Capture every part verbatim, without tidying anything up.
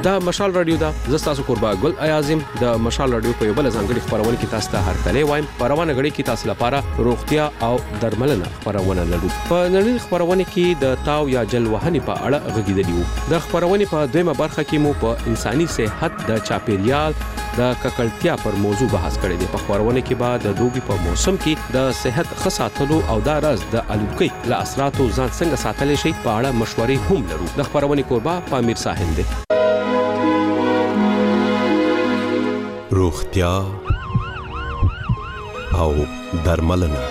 دا مشال رادیو دا زستاسو قربا ګل ایازم د مشال رادیو په یو بل ځانګړي خبرونه کې تاسو ته هرکلی وایم. په روانه غړي کې تاسو لپاره روغتیا او درملنه خبرونه لرو. په نړۍ خبرونه کې د تاو یا جل وهنې په اړه غږیدلی. د خبرونه په دویمه برخه کې مو په انساني صحت د چاپیریال د ککړتیا پر موضوع بحث کړی دی. په خبرونه کې بعد د دوبي په موسم کې د صحت خصاتلو او د راز د الوکي له اثراتو ځان څنګه ساتل شي په اړه مشورې هم لرو. د خبرونه قربا پامیر ساحل دی. روغتیا او درملنه.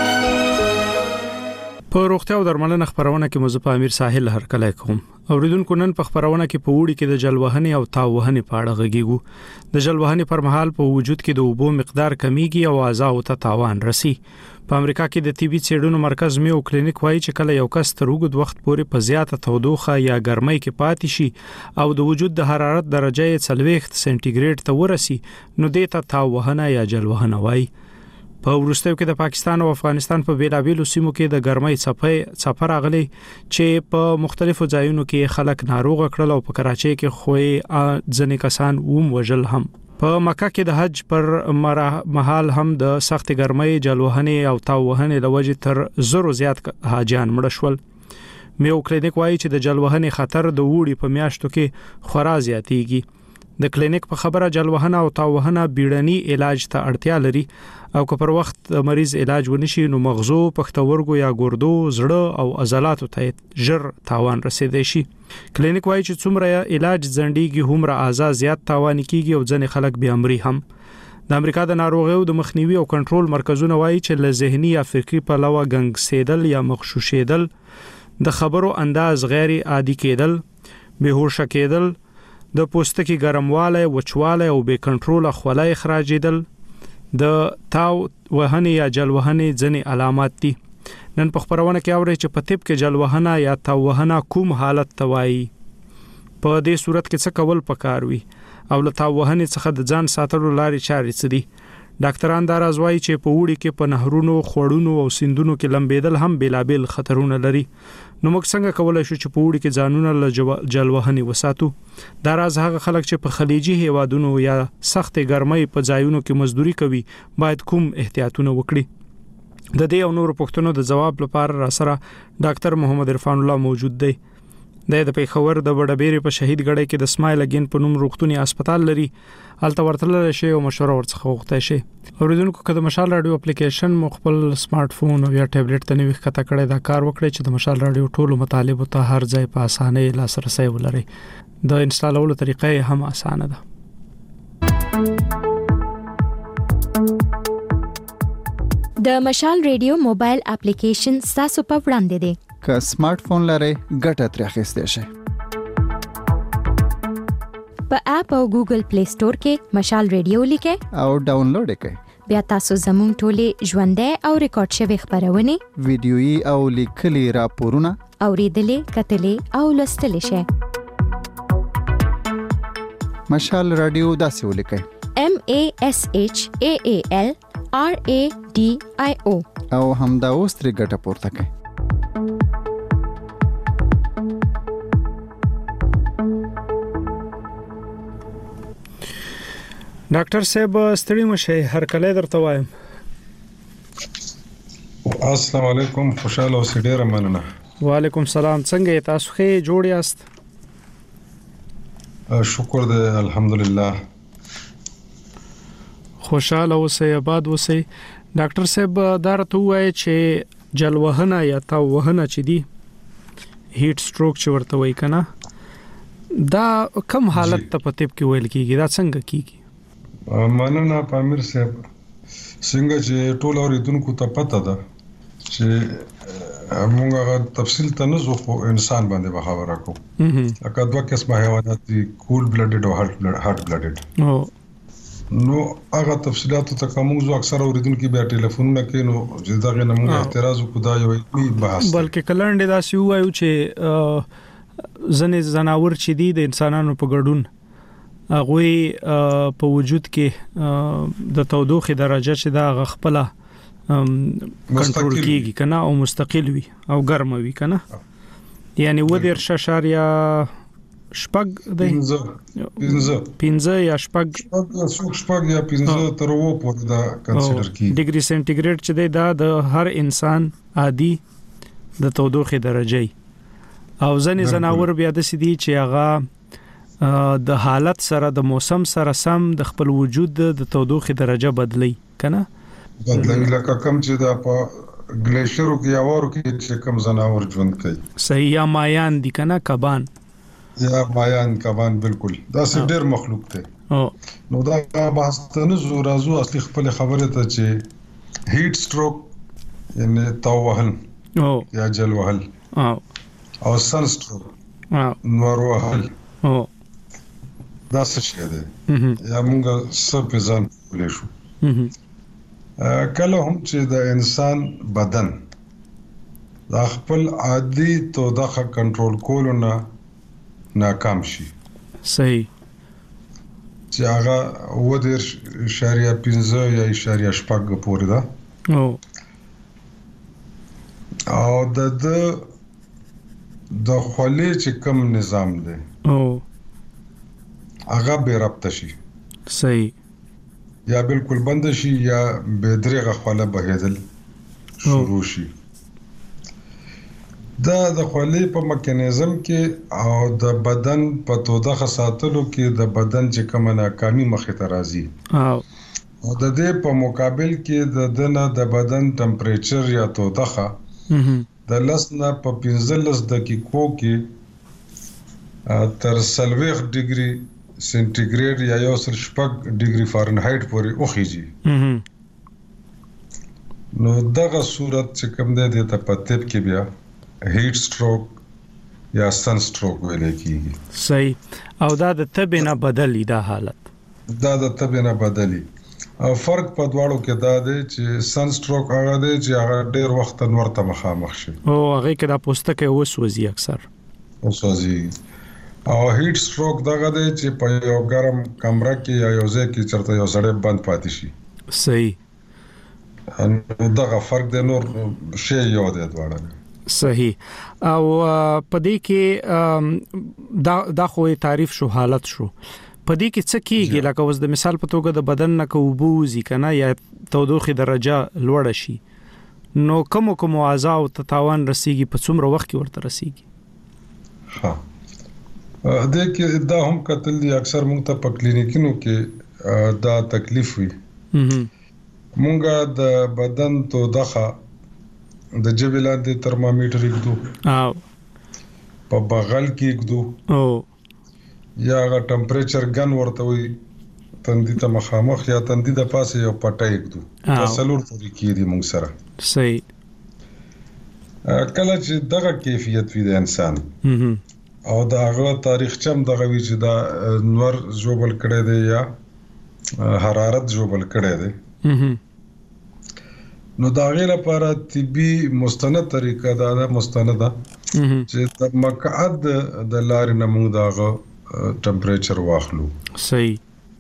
په روغتیا او درملنه خبرونه کې مزه په امیر ساحل هرکلی کوم. اوریدونکو نن په خبرونه کې په وړي کې د جلوهنې او تاوهنې په اړه غږیږو. د جلوهنې پر مهال په وجود کې د اوبو مقدار کمیږي او اعضاء ته تاوان رسي. په امریکا کې د طبي څېړنو مرکز میو کلینیک وایي چې کله یو کس تر اوږد وخت پورې په زیاته تودوخه یا ګرمۍ کې پاتې شي او د وجود د حرارت درجه یې څلوېښت سنټیګریډ ته ورسي نو دې ته تاوهنه یا جلوهنه وایي. په وروستیو کې د پاکستان او افغانستان په بیلابیلو سیمو کې د ګرمۍ څپې څپه راغلي چې په مختلفو ځایونو کې خلک ناروغ کړل او په کراچۍ کې خوې ځنې کسان ووم وژل هم. په مکه کې د حج پر مهال هم د سخت ګرمۍ جلوهنې او تاوهنې لوجې تر زرو زیات حاجیان مړه شول. میو کلینیک وایي چې د جلوهنې خطر د وړي په میاشتو کې خورا زیاتېږي. د کلینیک په خبره جلوهنه او تاوهنه بیړني علاج ته اړتیا لري او که پر وخت مریض علاج ونشي نو مغزو، پښتورګو یا ګردو، زړه او عضلاتو ته ژر تاوان رسیدای شي. کلینیک وایي چې څومره علاج ځنډيږي هومره اعضاء زیات تاوان کیږي او ځنې خلک بیا مري هم. د امریکا د ناروغیو د مخنیوي او کنټرول مرکزونه وایي چې له ذهني یا فکری پلوه ګنګسېدل یا مغشوشېدل، د خبرو انداز غیر عادي کېدل، بهوشه کېدل، د پوستکي ګرمواله، وچواله او بې کنټروله خوله اخراجېدل د تاو وهنې یا جلوهنې ځینې علامات دي. نن په خبرونه کې اوري چې په طب کې جلوهنه یا تاوهنه کوم حالت توایي. په دې صورت کې څه کول پکار وي او له تاوهنې څخه د ځان ساتلو لارې چارې څه دي. ډاکټران دا راز وایي چې په وړي کې په نهرونو، خوړونو او سیندونو کې لمبېدل هم بیلابل خطرونه لري. نو موږ څنګه کولای شو چې په وړي کې ځانونه له جلوهنې وساتو؟ دا راز هغه خلک چې په خلیجي هیوادونو یا سخت ګرمۍ په ځایونو کې مزدوري کوي باید کوم احتیاطونه وکړي. د دې او نورو پوښتنو د جواب لپاره را سره ډاکټر محمد عرفان الله موجود دی. د د پیښور د وډبېری په شهید ګړی کې د سمایل اگین په نوم روغتوني هسپتال لري. هلته ورتلل شي او مشوره ورڅخه وغوښتای شي. اوریدونکو که د مشال رادیو اپلیکیشن مو خپل سمارټ فون او یا ټابلیټ ته نوښت کته کړی دا کار وکړئ چې د مشال رادیو ټولو مطالبه ته هر ځای په اسانه لاسرسي ولرئ. د انسټالولو طریقې هم اسانه ده. د مشال رادیو موبایل اپلیکیشن تاسو په وړاندې دی. که سمارټ فون لرئ ګټه ترې اخیستئ شئ. په اپ او ګوګل پلی سٹور کې مشال رادیو لیکئ او ډاونلوډ کړئ. بیا تاسو زموږ ټولې ژوندۍ او ریکارډ شوی خبرونه، ویډیويي او لیکلي راپورونه اوریدلې، کتلې او لوستلې شئ. مشال رادیو داسې ولیکئ: M A S H A A L R A D I O او همدا اوس ترې ګټه پورته کړئ. ډاکټر صاحب ستړي مشه هر کله درته وایم. السلام علیکم، خوشاله اوسئ. ډیره مننه. وعلیکم السلام. څنګه تاسو ښه جوړ یاست؟ شکر دې الحمدلله. خوشاله اوسئ، آباد اوسئ. ډاکټر صاحب دا راته وایي چې جلوهنه یا تاوهنه چې دی هیټ سټروک چې ورته وایي کنه، دا کوم حالت ته په طب کې ویل کیږي؟ دا څنګه کیږي؟ مننه پامیر صاحب. څنګه چې ټول اوریدونکو ته پته ده چې موږ تفصیل ته نه ځو خو انسان باندې خبره کوو. لکه دوه قسمه حیوانات دي، کول بلډډ او هارت بلډډ. نو هغه تفصیلاتو ته کوم ځو اکثر اوریدونکو بیا ټلیفونونه کوي نو چې دا غنه موږ اعتراض وکړو دا یو علمي بحث. بلکې کلنډ دا سی وایو چې ځنې زناور چې دي د انسانانو په ګډون هغه په وجود کې د تودوخه درجه چې دا غخپله کنټرول کیږي کنه او مستقل وي او ګرم وي کنه، یعنی و دې شاشاریا شپږ دی پنځه پنځه پنځه یا شپږ شپږ څوک شپږ یا پنځه تر اوه پورې دا کنسیډر کیږي. ډیګري سنټیګریډ چې دی دا د هر انسان عادي د تودوخه درجه او ځنې زناور بیا د سدي چې هغه د حالت سره د موسم سره سم د خپل وجود د تودوخه درجه بدلی کنه بدلی لکه کم چې دا په ګلیشرو کې یاورو کې چې کم زناور ژوند کوي. صحیح یا مایان دي کنه کبان یا مایان کبان بالکل دا څه ډېر مخلوق دی. نو دا بحث ته نه زو راځو اصلي خپل خبره ته چې هیټ سټروک یعنی تاو وهل یا جل وهل او سن سټروک نور وهل دا څه شي دی یا موږ څه په ځان ولې شو. کله هم چې د انسان بدن دا خپل عادي تودوخه کنټرول کولو نه ناکام شي صحیح چې هغه و دېرش اشاریه پنځه یا اشاریه شپږ پورې ده او او د د د خولې چې کم نظام دی او هغه به رابطه شي صحیح یا بالکل بند شي یا به درېغه خوله بهیدل شروع شي. دا د خولې په میکانیزم کې او د بدن په تودوخه ساتلو کې د بدن چې کوم ناکامي مخې ته راځي او د دې په مقابل کې د دنه د بدن ټمپریچر یا تودوخه د لسنه په پنځلس دقیقو کې تر سلويخ ډیګري سنټیګریډ یا یو سل شپږ ډیګري فارنهایت پورې اوخیږي. نو دغه صورت چې کوم دی د تپتب کې بیا هیټ سټروک یا سن سټروک ویل کیږي. صحیح او دا د تب نه بدلی دا حالت دا د تب نه بدلی او فرق په دواړو کې دا دی چې سن سټروک هغه دی چې هغه ډیر وخت نور ته مخامخ شي او هغه کې دا پوستکه وسوځي اکثر وسوځي. او هیټ سټروک دغه دی چې په یو ګرم کمره کې یا یو ځای کې چرته یو سړی بند پاتې شي. صحیح ان دغه فرق د نور شی یو دی دواړه. صحیح او پدې کې دا دا خو تعریف شو حالت شو پدې کې څه کیږي لکه اوس د مثال په توګه د بدن نه کوبوزي کنه یا تودوخه درجه لوړ شي نو کوم کوم اعضاء او تتاوان رسیږي په څومره وخت کې ورته رسیږي. ها د کې دا هم کتل دي اکثر موږ ته په کلینیکونو کې دا تکلیف وي موږ د بدن تودوخه د جبل لاندې ترمامیټر یکدو او په بغل کې یکدو او یا غا ټمپریچر ګن ورته وي تندې ته مخامخ یا تندې د پاسه یو پټه یکدو تسلور طریقې دي موږ سره. صحیح کله چې دغه کیفیت وي د انسان او دا هغه تاریخ چم دغه وی چې دا نور جوبل کړي دی یا حرارت جوبل کړي دی نو دا غیر لپاره طبي مستند طریقه دا ده مستنده چې د مقعد د لارې نه موږ دا ټمپریچر واخلو. صحیح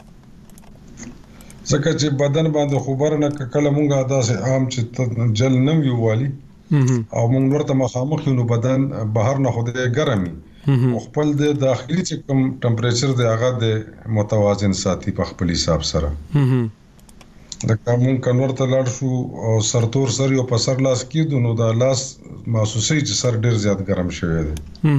ځکه چې بدن باندې خبر نه کله موږ ادا سه عام چې جل نم یو والی او موږ ورته مخامخ نو بدن بهر نه خوده ګرمي او خپل د داخلي چې کوم ټمپریچر دی هغه د متوازن ساتي په خپل حساب سره. د کوم کنور ته لاړ شو او سرتور سر یو په سر لاس کېدو نو دا لاس محسوسي چې سر ډیر زیات ګرم شوی دی.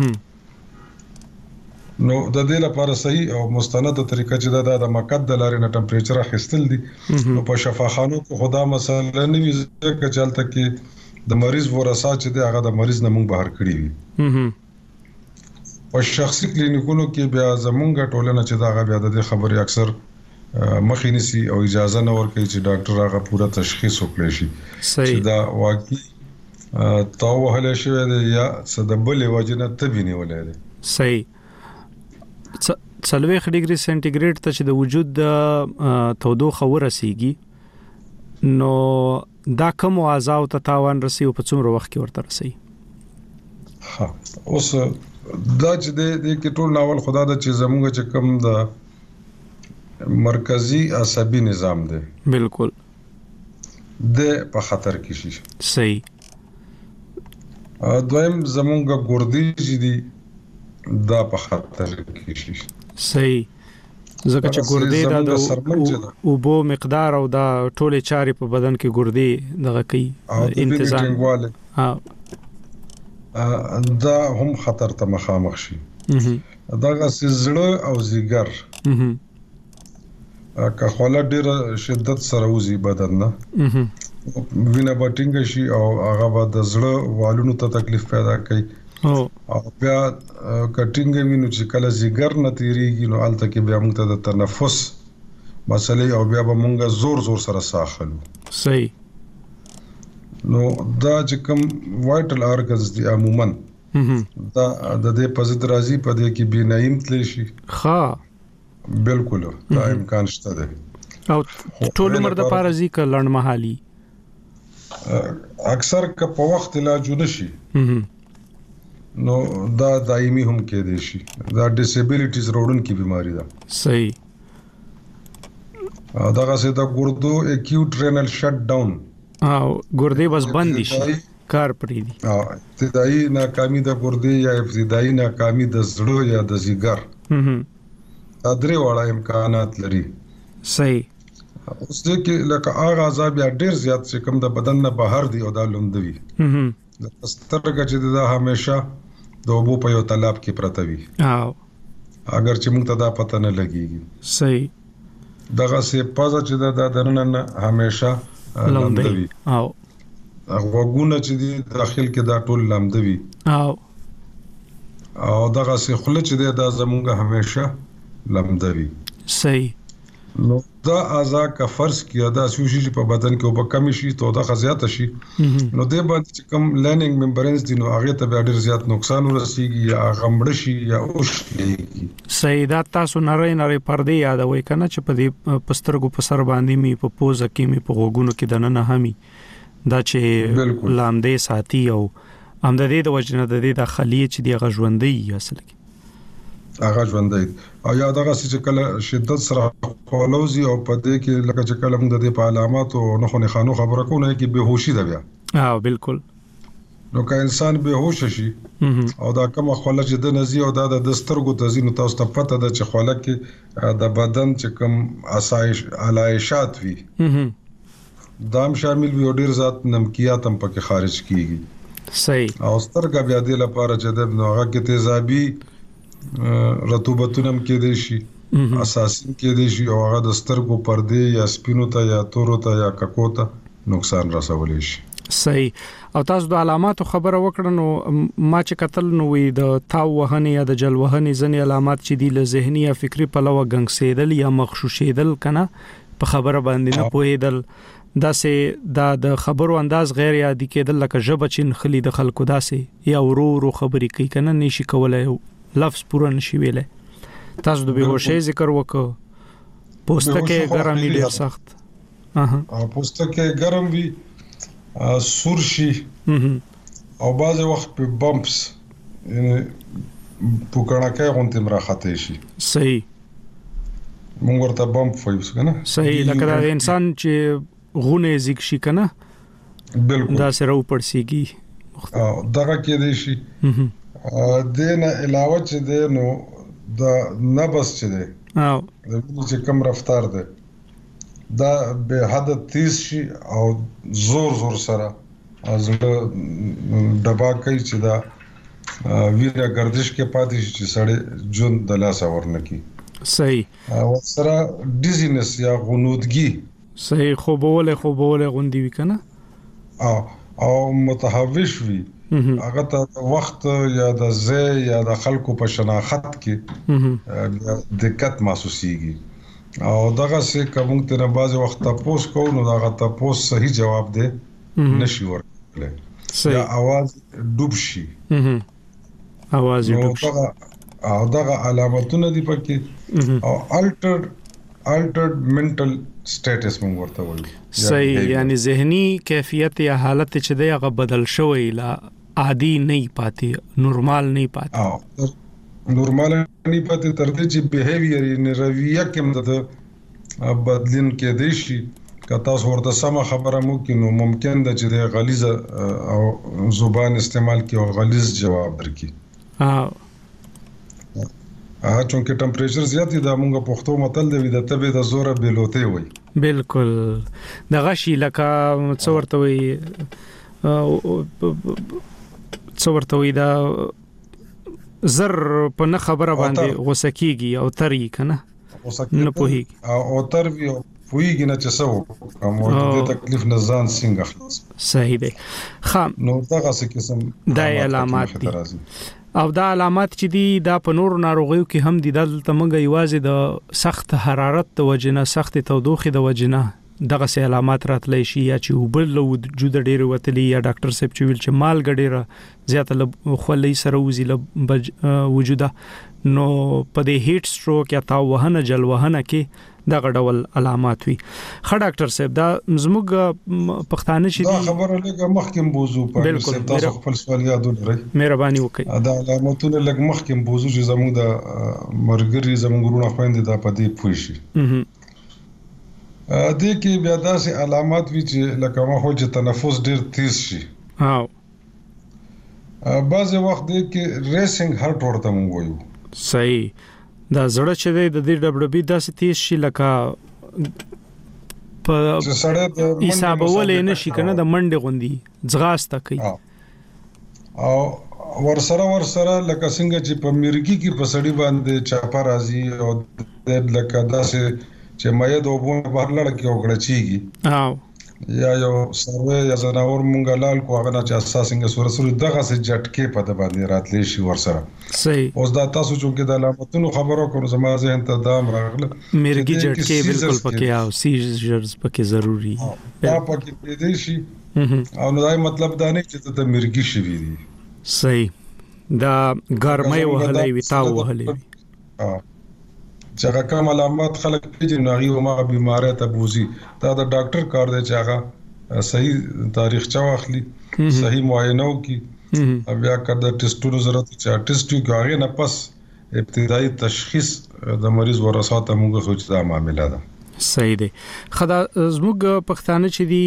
نو د دې لپاره صحیح او مستند طریقه چې دا د مقعد د لارې نه ټمپریچر اخیستل دي نو په شفاخانو کې خدا مسله نه وي ځکه چې حالت کې د مریض ورثه چې دی هغه د مریض نه مونږ بهر کړی وي. په شخصي کلینیکونو کې بیا زمونږ ټولنه چې دا بیا د خبرې اکثر مخې نسی او اجازه نه ورکوي چې ډاکټر هغه پوره تشخیص وکړي شي چې دا واقعي تاو وهل شوی دی یا څه د بلې وجې نه تبې نیولی دی. صحیح څلوېښت ډیګري سنټیګریډ ته چې د وجود د تودوخه ورسیږي نو دا کوم اعضاء ته تاوان رسي او په څومره وخت کې ورته رسي؟ ها اوس دا چې د کې ټول ناول خدا د چې زموږ چې کوم د مرکزی عصبي نظام دی بالکل د په خطر کې شي. صحیح دویم زمونږ ګردې چې دي دا په خطر کې شي. صحیح. ځکه چې ګردې دا د اوبو مقدار او دا ټولې چارې په بدن کې ګردې دغه کوي انتظام ها دا هم خطر ته مخامخ شي. دغه زړه او زیګر که خوله ډېر شدت سره وزي بدن نه وینه بټینګ شي او هغه به د زړه والونو ته تکلیف پیدا کوي او بیا کټینګ وینو چې کله زیګر نه تیریږي نو الته کې بیا موږ ته د تنفس مسلې او بیا به موږ زور زور سره ساخلو. صحیح. نو دا چې کوم وایټل ارګنز دي عموما دا د دې په ضد راځي په دې کې بینایم تل شي. ها بالکل دا امکان شته ده. او ټول عمر د پاره زی ک لړن محالي اکثر که په وخت علاج نشي نو دا دایمي هم کې دي شي. دا ډیسیبিলিټیز روډن کی بیماری ده. صحیح. داغه سه دا ګردو اکیوټ رینل شټ ډاون او ګردې بس بند شي کار پرې دي. ها ابتدایي ناکامي د ګردې یا ابتدایي ناکامي د زړه یا د زیګر دا درې واړه امکانات لري. صحیح. اوس دې کې لکه هغه عذاب یا ډیر زیات چې کوم د بدن نه بهر دی او دا لوندوي د سترګه چې دا همیشه د اوبو په یو تالاب کې پرته وي او اگر چې موږ ته دا پته نه لګيږي. صحیح. دغه سه پازه چې دا درنه نه همیشه لوندوي او هغه ګونه چې دی داخل کې دا ټول لوندوي او او دغه سه خله چې دا زمونږه همیشه لوندوي. صحیح. نو دا اعضاء کا فرض کیا دا سوشي په بدن کې او کمی شي ته دا خزيات شي نو دې باندې چې کوم لرننګ ممبرینز دي نو هغه ته ډېر زیات نقصان ورسیږي یا غمړ شي یا اوښلي. سیدا تاسو نری نری پردې یادوي کنه چې په دې پسترګو په سر باندې می په پوزه کې می په غوګونو کې دنه همي دا چې لامدې ساتي او هم د دې د وجنه د دې د خلیه چې دی غژوندې اصل کې هغه ژوندې او یا دغه چې کله شدت سره خولوزي او په دې کې لکه چې کله موږ د دې په علامات او نه خو نه خانو خبره کوو نه کې بهوشي ده بیا. اه بالکل. نو که انسان بهوش شي او دا کوم خوله چې د نزي او دا د سترګو تزینو تاسو ته پته ده چې خوله کې د بدن چې کوم اسایش علایشات وي دام شامل وي او ډیر ذات نمکیات هم پکې خارج کیږي. صحیح. او سترګه بیا د لپاره چې د نوغه کې تیزابي رطوبتونه کې دي شي اساسي کې دي شي او هغه د سترګو پردې یا سپینو ته یا تورو ته یا ککو ته نقصان رسولی شي. صحیح. او تاسو د علاماتو خبره وکړه نو ما چې قتل نو وي د تاو وهنه یا د جل وهنه ځنې علامات چې دي له ذهني یا فکری په لور غنګسېدل یا مخشوشېدل کنه په خبره باندې نه پوهېدل دا سه دا د خبرو انداز غیر یادی کېدل لکه ژبه چین خلی د خلکو داسې یا ورو ورو خبرې کوي کنه نشي کولای لفظ پورا نشي ویلې. تاسو د بیهوشۍ ذکر وکړو پوستکه ګرم وي ډیر سخت. اها او پوستکه ګرم وي سور شي او بعض وخت په بمپس یعنی پوکړه غونډه مراخته شي. صحیح. موږ ورته بمپ وایو کنه. صحیح. لکه دا انسان چې غونه زیګ شي کنه بالکل دا سره وپړسیږي او دغه کې دی شي دینه علاوه چې دی نو د نبض چې دی او د وینې چې کم رفتار دی دا به حد تیز شي او زور زور سره زړه دبا کوي چې دا وینه گردش کې پاتې شي چې سړی جون د لاس ورنکي. صحیح. او سره ډیزینس یا غنودګي صحیح خوبوله خوبوله غوندي وی کنه او او متحوش وي هغه ته وخت یا د ځای یا د خلکو په شناخت کې دقت محسوسيږي او دغه څه کوم ته نه باز وخت تاسو کو نو دغه تاسو صحیح جواب دی نشي ورکړل. یا आवाज ډوب شي आवाज ډوب شي او دغه علامتونه دي پکې او الټر الټرډ منټل سټیټس موږ ورته وایو. صحیح. یعنی ذهني کیفیت یا حالت چې دی هغه بدل شوی لا عادي نه پاتې نورمال نه پاتې او نورمال نه پاتې تر دې چې بیهیویر یې رویه کې د بدلین کې دی شي که تاسو ورته سم خبره مو کې نو ممکن ده چې د غلیظ او زبان استعمال کې او غلیظ جواب درکړي. ها ها چونکه ټمپریچر زیات دی د موږ پښتو متل دی د تبه د زوره بیلوته وي بالکل د غشي لکه څورته وي څورته وي دا زر په نه خبره باندې غوسه کیږي او تری کنه نه پوهیږي او تر وی پوهیږي نه چې څه کوم د تکلیف نه ځان څنګه خلاص صحیح دی خام نو دغه څه قسم د علامات دي او دا علامات چې دي دا په نور ناروغیو کې هم دي دلته موږ یوازې د سخت حرارت د وجنه سخت تودوخه د وجنه دغه سه علامات راتلی شي یا چې وبل وجود ډېر وتلی یا ډاکټر صاحب چې ویل چې مال ګډیره زیاته خولې سره وزي له وجوده نو په دې هیټ سټروک یا تاوهنه جلوهنه کې دا غډول علامات وي خا ډاکټر صاحب دا زموږ پښتانه چې دا خبره لګه مخکې موضوع په تاسو خپل سوال یاد ولرئ مهرباني وکړئ دا علامتونه لګ مخکې موضوع چې زموږ د مرګري زموږ ورونه خويندې دا پدې پوي شي ا دې کې بیا داسې علامات وي چې لکه ما هو چې تنفس ډیر تیز شي او بعض وخت دې کې ریسینګ هارت ورته مونږ وایو صحیح دا زړه چې د دې ډبل بي داسې تیز شي لکه په حسابولې نشي کنه د منډه غوندي ځغاسته کوي او ورسره ورسره لکه څنګه چې په مرګي کې په سړی باندې چاپا راځي او د لکه داسې چې مې د وبونه بهر لړ کې وګړچیږي او یا یو سروي یا زناور مونږه لال کو هغه چې اساس څنګه سورسوري دغه سه جټکه په د باندې راتلې شي ورسره صحیح اوس دا تاسو چې د علامتونو خبرو کوم زما ذهن ته دام راغله مرګي جټکه بالکل پکې او سیجرز پکې ضروری دا پکې پیدا شي او نو دا مطلب دا نه چې ته مرګي شي وي صحیح دا ګرمۍ وهلې وي تا وهلې ها چې کوم علامات خلک پیژني نو هغه ما بیماری ته بوزي دا د ډاکټر کار دی چې هغه صحیح تاریخ چا واخلي صحیح معاینه وکي بیا کړه د ټیسټونو ضرورت چې ټیسټ کوي نه پس ابتدایي تشخیص د مریض ورساته موږ خو چې دا معاملې ده صحیح دی خدا زموږ پښتانه چې دی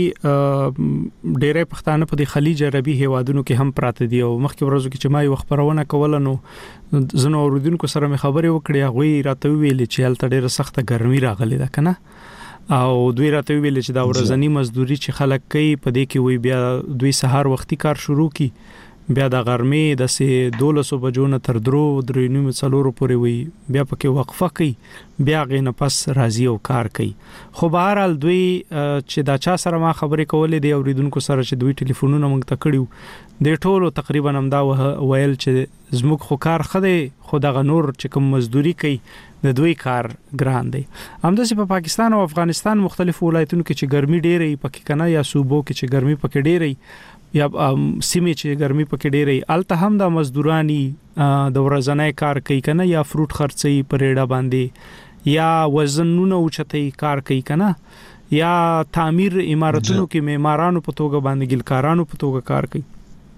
ډېرې پښتانه په د خلیج عربي هیوادونو کې هم پراته دي او مخکې ورځو کې چې ما یو خبرونه کوله نو زنو اوردونکو سره مې خبرې وکړې هغه راته ویل چې هلته ډېره سخته ګرمي راغلي ده کنه او دوی راته ویل چې دا ورځنی مزدوري چې خلک کوي په دې کې وي بیا دوی سهار وختي کار شروع کی بیا د غرمې د سه دولسو بجو نه تر درو درې نیمه څلورو پورې وي بیا پکې وقفه کوي بیا غي نه پس راځي او کار کوي خو بهرحال دوی چې دا چا سره ما خبرې کولې دی اوریدونکو سره چې دوی ټلیفونونه مونږ ته کړیو د ټولو تقریبا هم دا ویل چې زموږ خو کار خده خو دغه نور چې کوم مزدوري کوي د دوی کار ګران دی همداسې په پاکستان او افغانستان مختلف ولایتونو کې چې ګرمي ډېرې پکې کنه یا صوبو کې چې ګرمي پکې ډېرې یا سیمه چې ګرمي پکې ډېرې الته هم د مزدورانی د ورځنی کار کوي کنه یا فروټ خرڅي پرېډه باندې یا وزنونه اوچتي کار کوي کنه یا تعمیر عمارتونو کې معمارانو په توګه باندې ګلکارانو په توګه کار کوي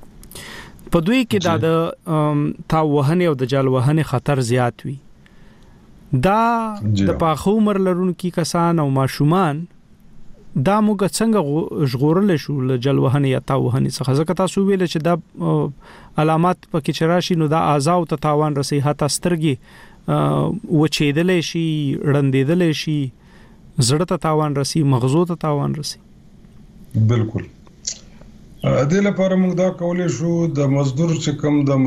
په دوی کې د تاوهنه او د جلوهنه خطر زیات وي دا د پاخو عمر لرونکو کسان او ماشومان دا موږ څنګه ژغورل شو له جلوهنه یا تاوهنه څخه ځکه تاسو ویل چې دا علامات پکې چراشي نو دا اعضاء ته تاوان رسي هتا سترګي وچېدلې شي رندېدلې شي زړه ته تاوان رسي مغزو ته تاوان رسي بالکل د لپاره موږ دا کولای شو د مزدور چې کوم د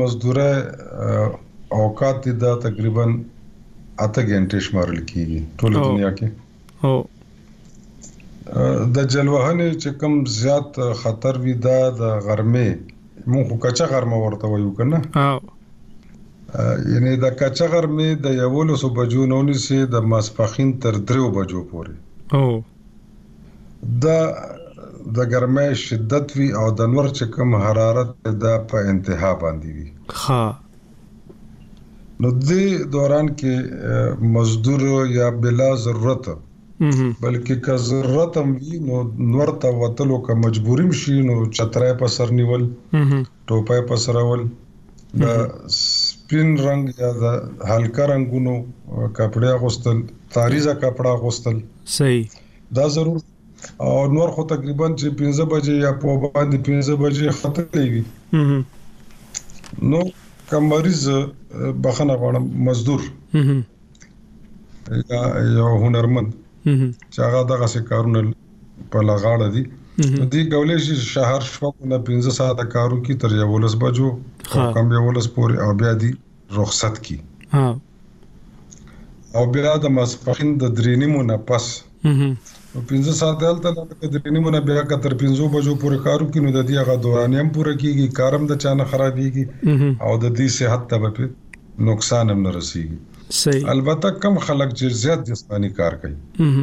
مزدوره اوقات دا تقریبا اته غنټې شمارل کیږي ټول دنیا کې او د جلوهنه چې کوم زیات خطر وي دا د غرمې مونږ کچا غرمه ورته وایو کنه او یعنی د کچا غرمې د یولسو بجو نونی سي د ماسپخین تر درو بجو پورې او دا د ګرمۍ شدت وی او د نور چې کوم حرارت د په انتها باندې وي ها نو د دوران کې مزدور یا بلا ضرورت بلکې که ضرورت هم وي نو نور ته وتلو که مجبوریم شي نو چترای په سر نیول ټوپای په سر ول د سپین رنگ یا د هلکا رنگونو کپڑے غوستل تاریزه کپڑا غوستل صحیح دا ضرور او نور خو تقریبا چې پنځه بجې یا په باندې پنځه بجې ختلې وي نو کوم مریض بخنه غواړم مزدور یا یو هنرمند چې هغه دغه څه کارونه په لغاړه دي دې کولای شي شهر شپه نه پنځه ساعته کارو کې تر یو لس بجو کم یو لس پورې او بیا دي رخصت کی ها او بیا د ماسپخین د درې نیمو نه پس او پنځه ساعته هلته د درې نیمو نه بیا تر پنځو بجو پورې کارو کې نو د دې هغه دورانیه هم پوره کیږي کارم د چانه خرابېږي او د دې صحت ته به نقصان هم نه رسیږي صحیح البته کم خلک چې زیات جسمانی کار کوي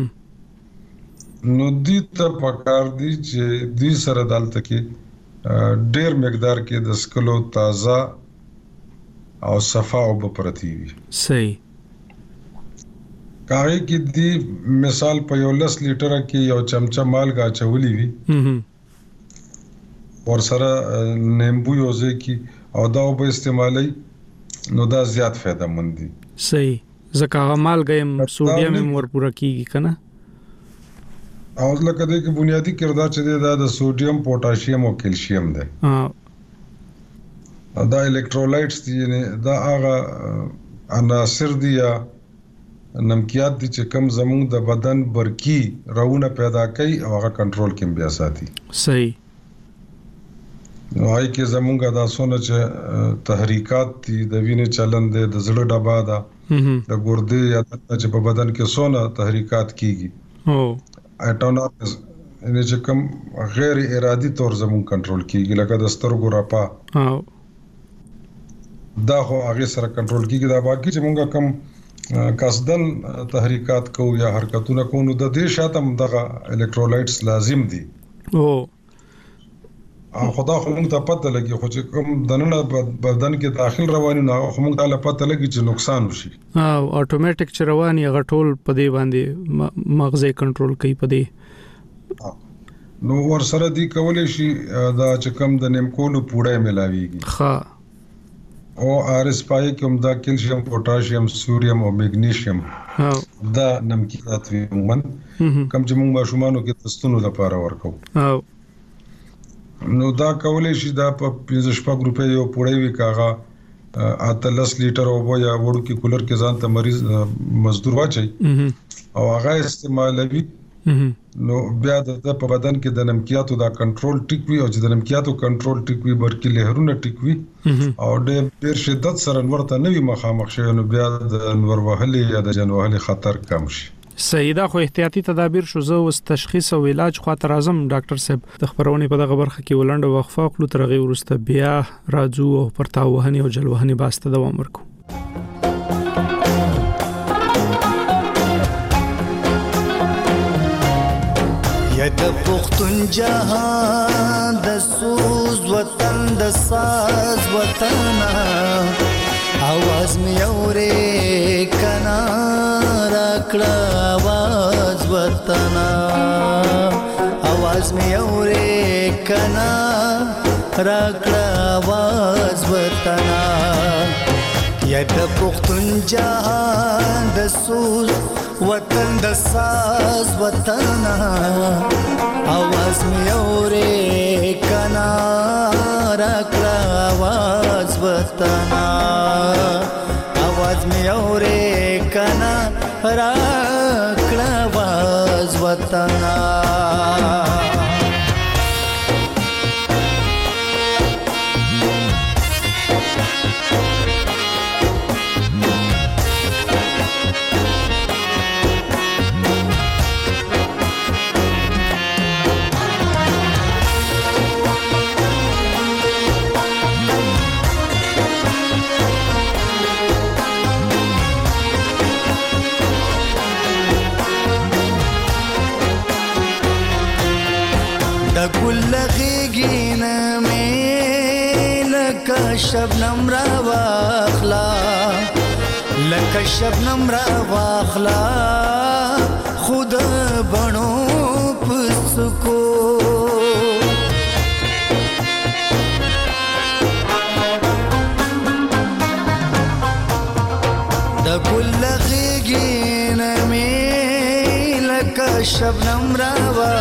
نو دې ته پکار دي چې دې سره دالته کې ډېر مقدار کې د سکلو تازه او صفا او بپرتی وي صحیح کاغی کې دی مثال په یو لس لیټر کې یو چمچه مالګه چولې وي ور سره نیمبو یو ځکه او دا به استعمالي نو دا زیات فائدہ مند دي صحیح ځکه مالګه سوډیم هم ور پوره کیږي کنه او لکه دې کې بنیادی کردار چې دا د سوډیم پوتاشیم او کیلشیم ده ها دا الکترولایټس دي نه دا هغه عناصر دي یا نمکیات دي چې کم زموږ د بدن برکی راونه پیدا کوي او هغه کنټرول کې بیا ساتي صحیح نو هاي کې زموږ د اسونه چې تحریکات دي د وینې چلن دي د زړه ډبا ده د ګردې یا چې په بدن کې سونه تحریکات کیږي او اټونومس ان چې کم غیر ارادي تور زموږ کنټرول کیږي لکه د سترګو راپا او دا خو هغه سره کنټرول کیږي دا باقي چې موږ کم قصدن تحریکات کو یا حرکتونه کو نو د دې شاته هم دغه الکترولایټس لازم دي او خدا خو موږ ته پته لګي خو چې کوم دنه بدن کې داخل رواني نه خو موږ ته پته لګي چې نقصان وشي او اتوماتیک چې رواني غټول په دې باندې مغزي کنټرول کوي په دې نو ور سره دی کولای شي دا چې کم د نیمکولو پوډه ملاويږي ها او آر اس پای کوم دا کیلشیم پوتاشیم سوریم او میګنیشیم دا نمکیات وي موږ کم چې موږ ماشومانو کې تستونو لپاره ورکو او نو دا کولای شي دا په پنځه شپږ روپۍ یو پوړی وی کاغه اتلس لیټر او یا وړو کې کولر کې ځان ته مریض مزدور واچي او هغه استعمالوي نو بیا د په بدن کې د نمکیاتو دا کنټرول ټیک وي او چې د نمکیاتو کنټرول ټیک وي برکې لهرونه ټیک وي او ډېر شدت سره ورته نوي مخامخ شي نو بیا د نور وهلي یا د جن وهلي خطر کم شي سیدا خو احتیاطي تدابیر شو زو وس تشخیص او علاج خو تر اعظم ډاکټر صاحب د خبرونه په دغه برخه کې ولنډ وقفه خپل ترغي ورسته بیا راځو او پرتاوهنی او جلوهنی باسته دوام ورکو یا د پختون جهان د سوز وطن د ساز وطن आवाज می اورې کنا راکړه आवाज وطن आवाज می اورې کنا راکړه आवाज وطن یا د پختون جهان د سوز وطن د ساز وطن आवाज می اورې کنا راکړه आवाज وطن आवाज می اورې کنا راکړه आवाज وطن ګل غیګینه مې لکه شبنم را واخلا لکه شبنم را واخلا خود بڼو پسکو د ګل غیګینه مې لکه شبنم را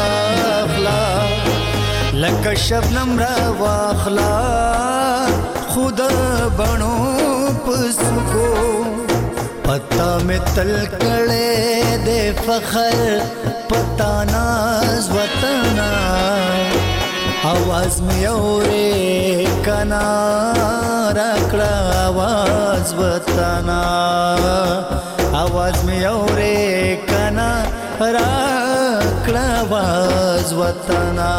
واخلا لکه شبنم را واخلا خود بڼو پسکو پتا میں تل کړه دې فخر پتا ناز وطنا आवाज में औरे कना रखड़ा आवाज बताना आवाज में औरे कना रखड़ा आवाज बताना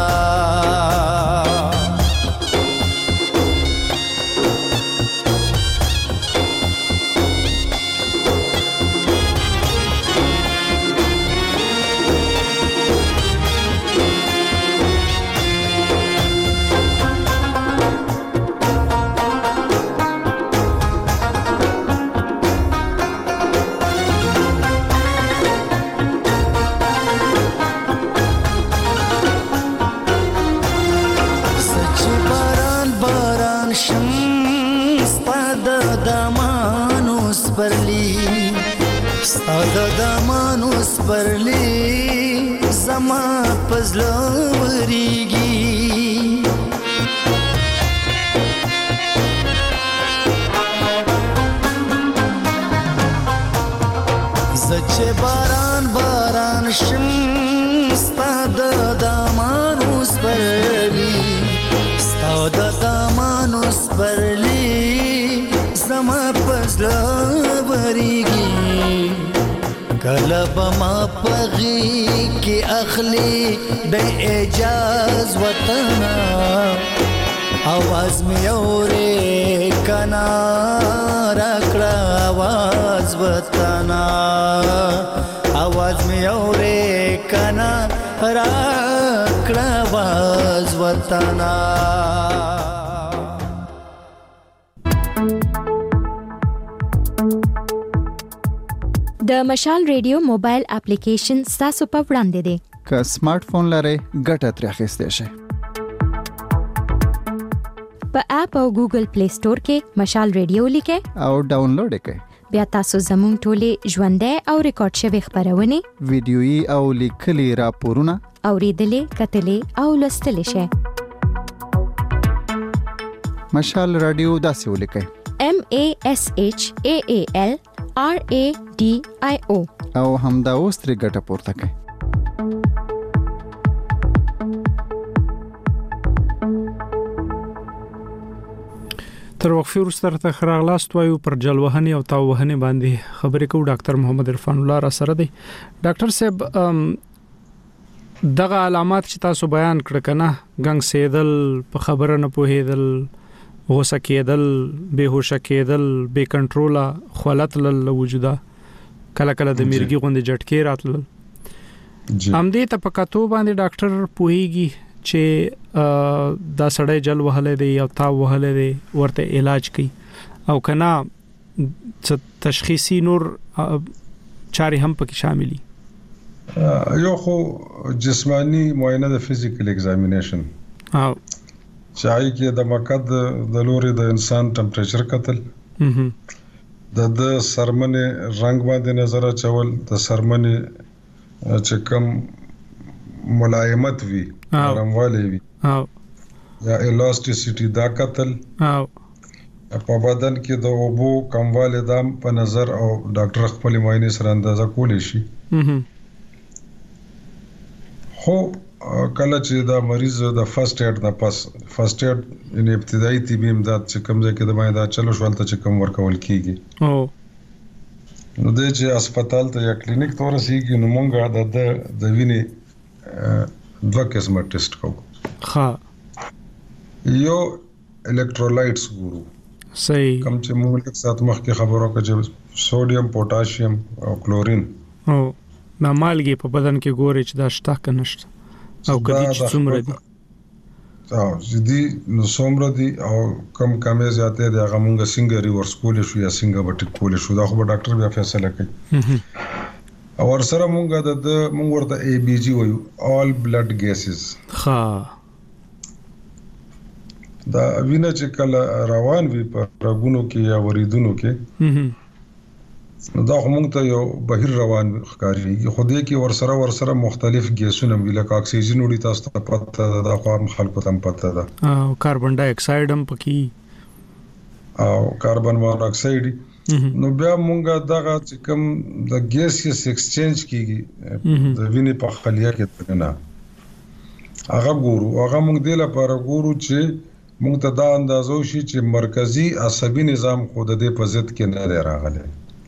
ساده د مانوس پرلی زما پزلو وريږي زچه باران باران شم ساده د مانوس پرلی ساده د مانوس پرلی زما پزلو وريږي کلب ما پغی کی اخلی بے اجاز وطنا आवाज में औरे कना रखड़ा आवाज बताना आवाज में औरे कना रखड़ा आवाज बताना د مشال ریډیو موبایل اپلیکیشن تاسو په وړاندې دی که سمارټ فون لرئ ګټه ترې اخیستی شئ په اپ او ګوګل پلی سٹور کې مشال ریډیو لیکئ او ډاونلوډ یې کړئ بیا تاسو زموږ ټولې ژوندۍ او ریکارډ شوي خبرونه ویډیويي او لیکلي راپورونه اوریدلې کتلې او لوستلې شئ مشال رادیو داسې ولیکئ M A S H A A L R A D I O او همدا اوس ترې ګټه پورته کړئ تر وقفې وروسته راته ښه راغلاست وایو پر جلوهنې او تاووهنې باندې خبرې کوو ډاکټر محمد عرفان الله را سره دی ډاکټر صاحب دغه علامات چې تاسو بیان کړ کنه ګنګ سیدل په خبره نه پوهېدل غوسه کېدل بهوشه کېدل بې کنټروله خولت لل وجوده کله کله د میرګي غوندې جټکې راتلل همدې ته په کتو باندې ډاکټر پوهیږي چې دا سړی جل وهلې دی او تا وهلې دی ورته علاج کوي او کنا تشخیصي نور چاري هم پکې شاملي یو خو جسمانی معاینه د فزیکل ایگزامینیشن او چای کې د مقد د لوري د انسان ټمپریچر کتل د د سرمنه رنگ باندې نظر اچول د سرمنه چې کم ملایمت وی نرموالی وی او یا الاسټیسيټي دا کتل او په بدن کې د اوبو کموالی دام په نظر او ډاکټر خپل معاینه سره اندازه کولی شي خو کله چې دا مریض د فرست ایډ نه پس فرست ایډ ان ابتدایي طبي امداد چې کوم ځای کې د باندې چلو شول ته چې کوم ورکول کیږي او نو د چې هسپتال ته یا کلینیک ته ورسیږي نو مونږه د د وینې دوه قسمه ټیسټ کوو ها یو الکترولایټس ګورو صحیح کوم چې موږ لکه سات مخکې خبرو کړو سوډیم پوتاشیم او کلورین او دا مالګي په بدن کې ګوري چې دا شته کنه شته او کدي چې څومره دي او زدي نو څومره دي او کم کمې زیاتې دي هغه مونږ څنګه ریورس کول شو یا څنګه بټ کول شو دا خو ډاکټر بیا فیصله کوي او ورسره مونږ د مونږ ورته اي بي جي وایو all blood gases ها دا وینه چې کله روان وي په رګونو کې یا وریدونو کې نو دا موږ ته یو بهیر روان ښکاري خو دې کې ورسره ورسره مختلف ګیسونه وی لکه اکسیجن وړي تاسو ته پته ده دا خو هم خلکو ته پته ده او کاربن ډای اکساید هم پکې او کاربن مونوکساید نو بیا مونږه دغه چې کوم د ګیسیس ایکسچینج کیږي د وینې په خلیه کې نه هغه ګورو هغه مونږ د لپاره ګورو چې مونږ ته دا اندازو شي چې مرکزی عصبي نظام خود د په ضد کې نه دی راغلی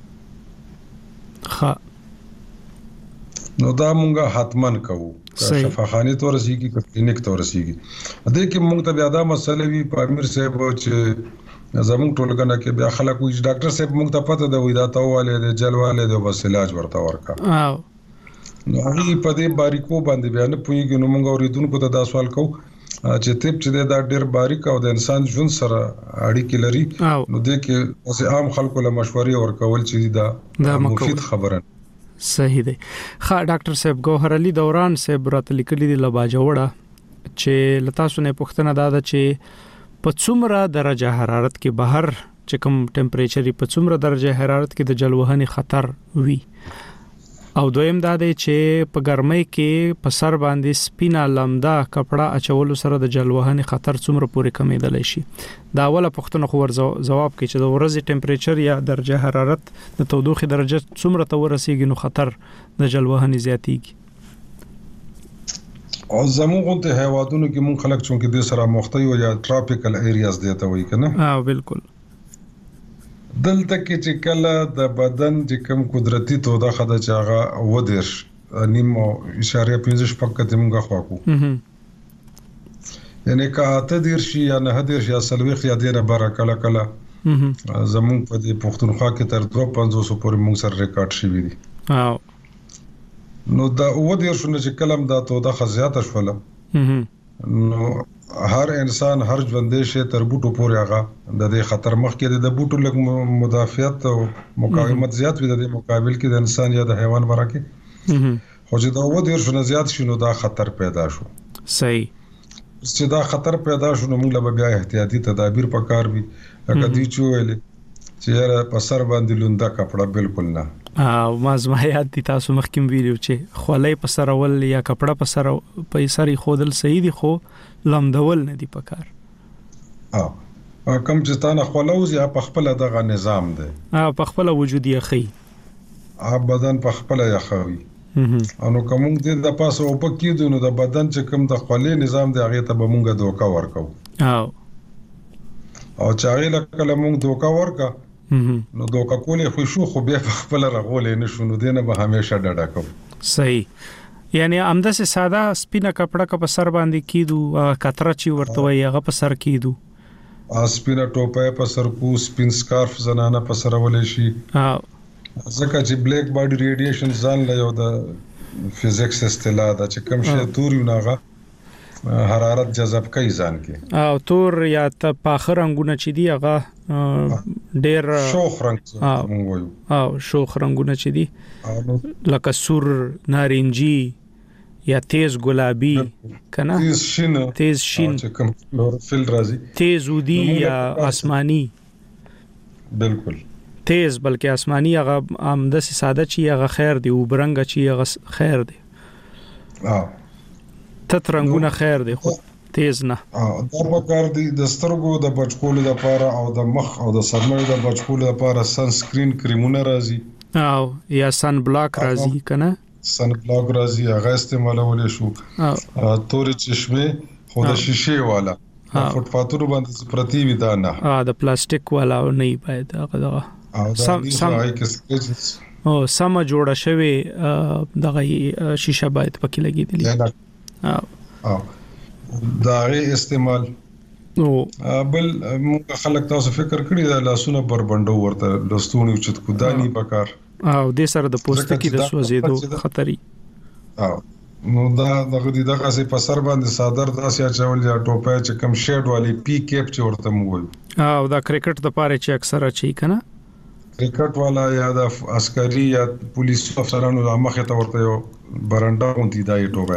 ها نو دا مونږه حتمن کوو شفاخانه تور رسیږي که کلینیک تور رسیږي دې کې مونږ ته بیا دا مسله وی په امیر صاحب چې زموږ ټولګنه کې بیا خلک وي ډاکټر صاحب مونږ ته پته ده وې دا تاواله د جلواله د بس علاج ورته ورکا او نو هغه په دې باریکو باندې بیا نه پويږي نو مونږ اوریدونکو ته دا سوال کوو چې تیپ چې دا ډېر باریک او د انسان ژوند سره اړیکې لري نو دې کې اوس عام خلکو له مشورې ورکول چې دا مفید خبره صحیح دی ښه ډاکټر صاحب ګوهر علي دوران صاحب راته لیکلي دی لبا جوړه چې لتا سونه پښتنه دادا چې په څومره درجه حرارت کې بهر چې کوم ټمپریچر په څومره درجه حرارت کې د جلوهنې خطر وي او دویم دا دی چې په ګرمۍ کې په سر باندې سپینا لمدا کپڑا اچول سره د جلوهنې خطر څومره پورې کمیدلی شي دا اوله پښتنه خو جواب کوي چې د ورځې ټمپریچر یا درجه حرارت د تودوخې درجه څومره ته ورسیږي نو خطر د جلوهنې زیاتیږي او زموږ ته هوادونو کې مونږ خلک چونکې د سره مختلف یا ټراپیکل ایریاز دی ته وایي کنه اه بالکل دلته کې چې کله د بدن چې کوم قدرتي توده خده چې هغه ودیش نیم اشاره پنځه شپږ ته موږ خواکو یعنی که اته دیر شي یا نه دیر شي یا سلويخ یا دینه بار کله کله زمون په دې پښتونخوا کې تر دوه پنځوس پورې موږ سره ریکارډ شوی دی او نو دا ودیر شنو چې کلم دا توده خزياته شوله نو هر انسان هر ژوندې شي تر بوټو پورې هغه د دې خطر مخ کې د بوټو لګ مدافعت او مقاومت زیات وي د مقابل کې د انسان یا د حیوان ورکه خو چې دا و ډیر شنو زیات شنو دا خطر پیدا شو صحیح چې دا خطر پیدا شو نو موږ له بیا احتیاطي تدابیر پکار وي لکه دی چې ویل چې په سر باندې لوندا کپڑا بالکل نه او ما زما یاد دي تاسو مخکې ویلو چې خولې په سر ول یا کپڑا په سر په سری خودل صحیح دي خو لمدول نه دي پکار اه کوم چې تانه خولوز یا په خپل دغه نظام دی اه په خپل وجود یې خي اه بدن په خپل یې خوي انو کوم دې د پاسه او پکې نو د بدن چې کوم د خولې نظام دی هغه ته به مونږه دوکا ورکو او او چې هغه لکه مونږ دوکا ورکا نو دوکا کولې خو شو خو به خپل رغولې نشو نو دینه به همیشه ډډه کوم صحیح یعنی امده سه ساده سپینه کپڑا کا په سر باندې کیدو کتره چی ورته وي هغه په سر کیدو سپینه ټوپه په سر کو سپین سکارف زنانه په سر ولې شي ها ځکه چې بلیک باډي ریډیشن ځان له یو د فزیکس اصطلاح ده چې کوم شی توري ناغه حرارت جذب کوي ځان کې او تور یا ته پاخر رنگونه چي دي هغه ډېر شوخ رنگ مونږ وایو او شوخ رنگونه چي دي لکه سور نارنجي یا تیز ګلابي کنه تیز شین تیز شین چې کوم کلوروفیل راځي تیز ودی یا آسمانی بالکل تیز بلکې آسمانی هغه عمده سي ساده چی هغه خیر دی او برنګ چی هغه خیر دی اه تت رنگونه خیر دی خو تیز نه اه دا پکار دی د سترګو د بچکول لپاره او د مخ او د سرمړ د بچکول لپاره سن سکرین کریمونه راځي او یا سن بلاک راځي کنه سن بلاک راځي هغه استعمالول شو اه تورې چشمه خو د شیشه والا فوټ پاتورو باندې پرتی وی دا نه اه د پلاستیک والا نه باید هغه سم سم او سم جوړه شوی دغه شیشه باید پکې لګیدلی او او دا غي استعمال او بل موږ خلک تاسو فکر کړی دا لاسونه بربندو ورته لستونی چت کو دانی پکار او د سره د پوستکی د سوځیدو خطرې او نو دا دغه دغه سي په سر باندې صادر داسې چول یا ټوپه چې کم شیډ والی پی کیپ چې ورته موږ او دا کرکټ د پاره چې اکثره چي کنه کرکټ والا یا د عسکري یا پولیس افسرانو مخه ته ورته یو برانډا اونتی دا یو ټوپه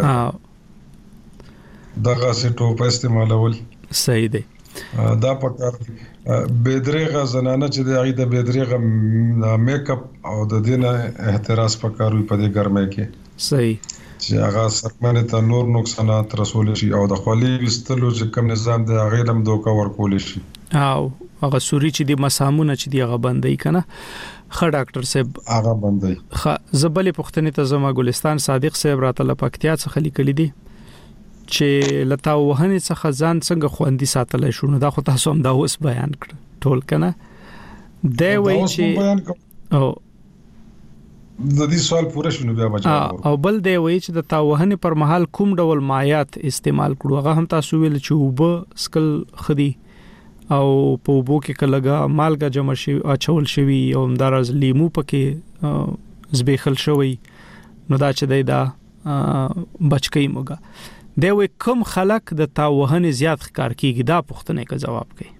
دغه سي ټوپه استعمالول صحیح دی دا پکار بيدريغه زنانه چې د هغه د بيدريغه میک اپ او د دینه احتراز پکاروي په دې ګرمۍ کې صحیح چې هغه سرمنه ته نور نقصانات رسول شي او د خولي وستلو چې کوم نظام د هغه لم دوکا ورکول شي او هغه سوري چې د مسامونه چې دی هغه بندي کنه. خ ډاکټر صاحب هغه بندي خ زبلې پښتنې ته زما ګلستان صادق صاحب راته لپکتیا څخه لیکلي دي چې لتا وهنې څخه ځان څنګه خوندي ساتلای شو. نو دا خو تاسو هم دا اوس بیان کړ ټول کنه. دا وایي چې او د دې سوال پوره شنو بیا بچا او بل دی وایي چې د تاوهنې پر مهال کوم ډول مایات استعمال کړو. هغه هم تاسو ویل چې وب سکل خدي او په وبو کې کلهګه مالګه جمع شي اچول شوی او همدارز لیمو پکې زبېخل شوی. نو دا چې دی دا بچکی موګه دی وایي کوم خلک د تاوهنې زیات ښکار کیږي. دا پوښتنه کې جواب کوي.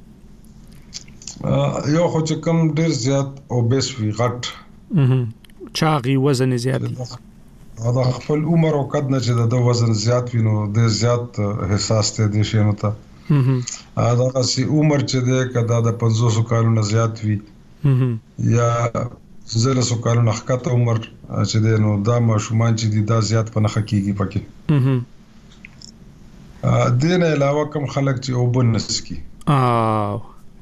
یو خو چې کوم ډیر زیات او بیس وی غټ چاغي وزن زیات دا خپل عمر او قد نه چې د وزن زیات وینو د زیات حساس ته دي شي نو ته دا چې عمر چې ده کدا د پنځوس کالونو زیات وي یا زره سو کالونو حقیقت عمر چې ده نو دا ماشومان چې دي دا زیات په نخ کیږي پکې. دین علاوه کوم خلک چې وبنس کی او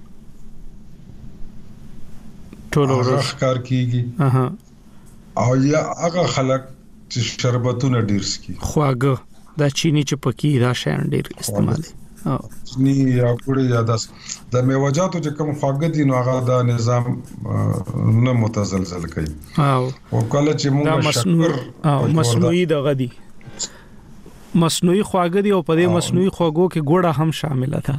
ټول ورځ کار کیږي او یا هغه خلک چې شربتونه ډیر سکي خواږه دا چینی چې پکې دا شان ډیر استعمالي او چینی یا ګوړې یا داس د میوجاتو چې کوم خواږه دي نو هغه د نظام نه متزلزل کوي او کله چې موږ شکر او مصنوعي دغه دي مصنوعي خواږه دي او په دې مصنوعي خواږو کې ګوړه هم شامل ده.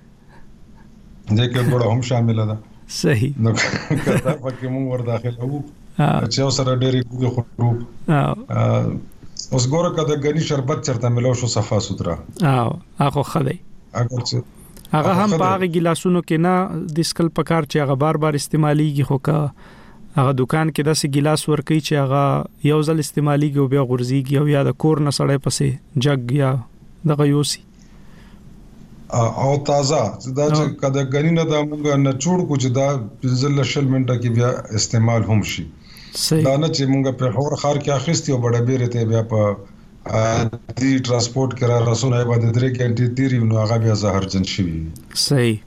دغه ګوړه هم شامل ده. صحیح. نو کله پکې موږ ور داخله وو چې سره ډېری ګوګه خورو اوس ګوره کده غني شربت چرته ملو شو صفا سوترا او هغه خدای اگر چې هغه هم باغ ګلاسونو کې نه د سکل پکار چې هغه بار بار استعماليږي خو کا هغه دکان کې داسې ګلاس ورکي چې هغه یو ځل استعماليږي او بیا غورځيږي او یا د کور نه سړې پسې جګ یا دغه یوسي او تازه دا چې کده غنی نه د موږ نه چوڑ کو چې دا پنځل شل منټه کې بیا استعمال هم شي. دا نه چې موږ په خور خار کې اخیستي او بڑا بیره ته بیا په دی ترانسپورت کې را رسونه به د درې غنټې تیری نو هغه بیا زهرجن شي. صحیح.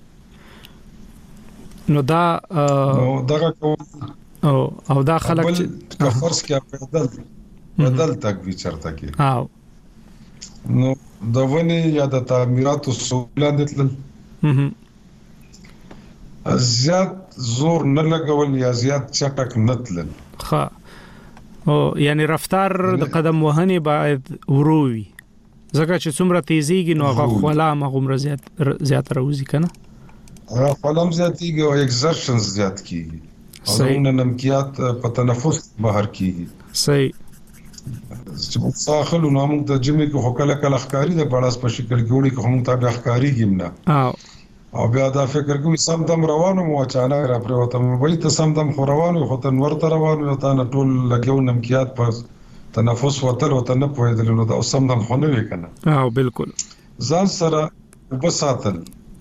نو دا نو دغه او او دا خلک چې فرض کې بدل بدل تک وی چرته کې او نو د ونی یا د تعمیراتو سہولت تل زیات زور نه لګول یا زیات چټک نه تل ها او یعنی رفتار د قدم وهنې باید وروي ځکه چې څومره تیزیږي نو هغه خلا مغمره زیات زیات راوځي کنه هغه خلم زیاتیږي او ایکزرشنز زیات کیږي او نو نمکیات په تنفس بهر کیږي. صحیح. چې په ساحل نو موږ د جمی کې هکله کله ښکاری د بڑاس په شکل کې وړي کوم ته بیا ښکاری کیمنه او او بیا دا فکر کوم سم دم روانو مو اچانک را پروتم وای ته سم دم خو روانو خو ته نور ته روانو ته نه ټول لګیو نمکیات په تنفس وتل او ته نه پوهیدل نو دا سم دم خو نه وکنه او بالکل ځان سره وبساتل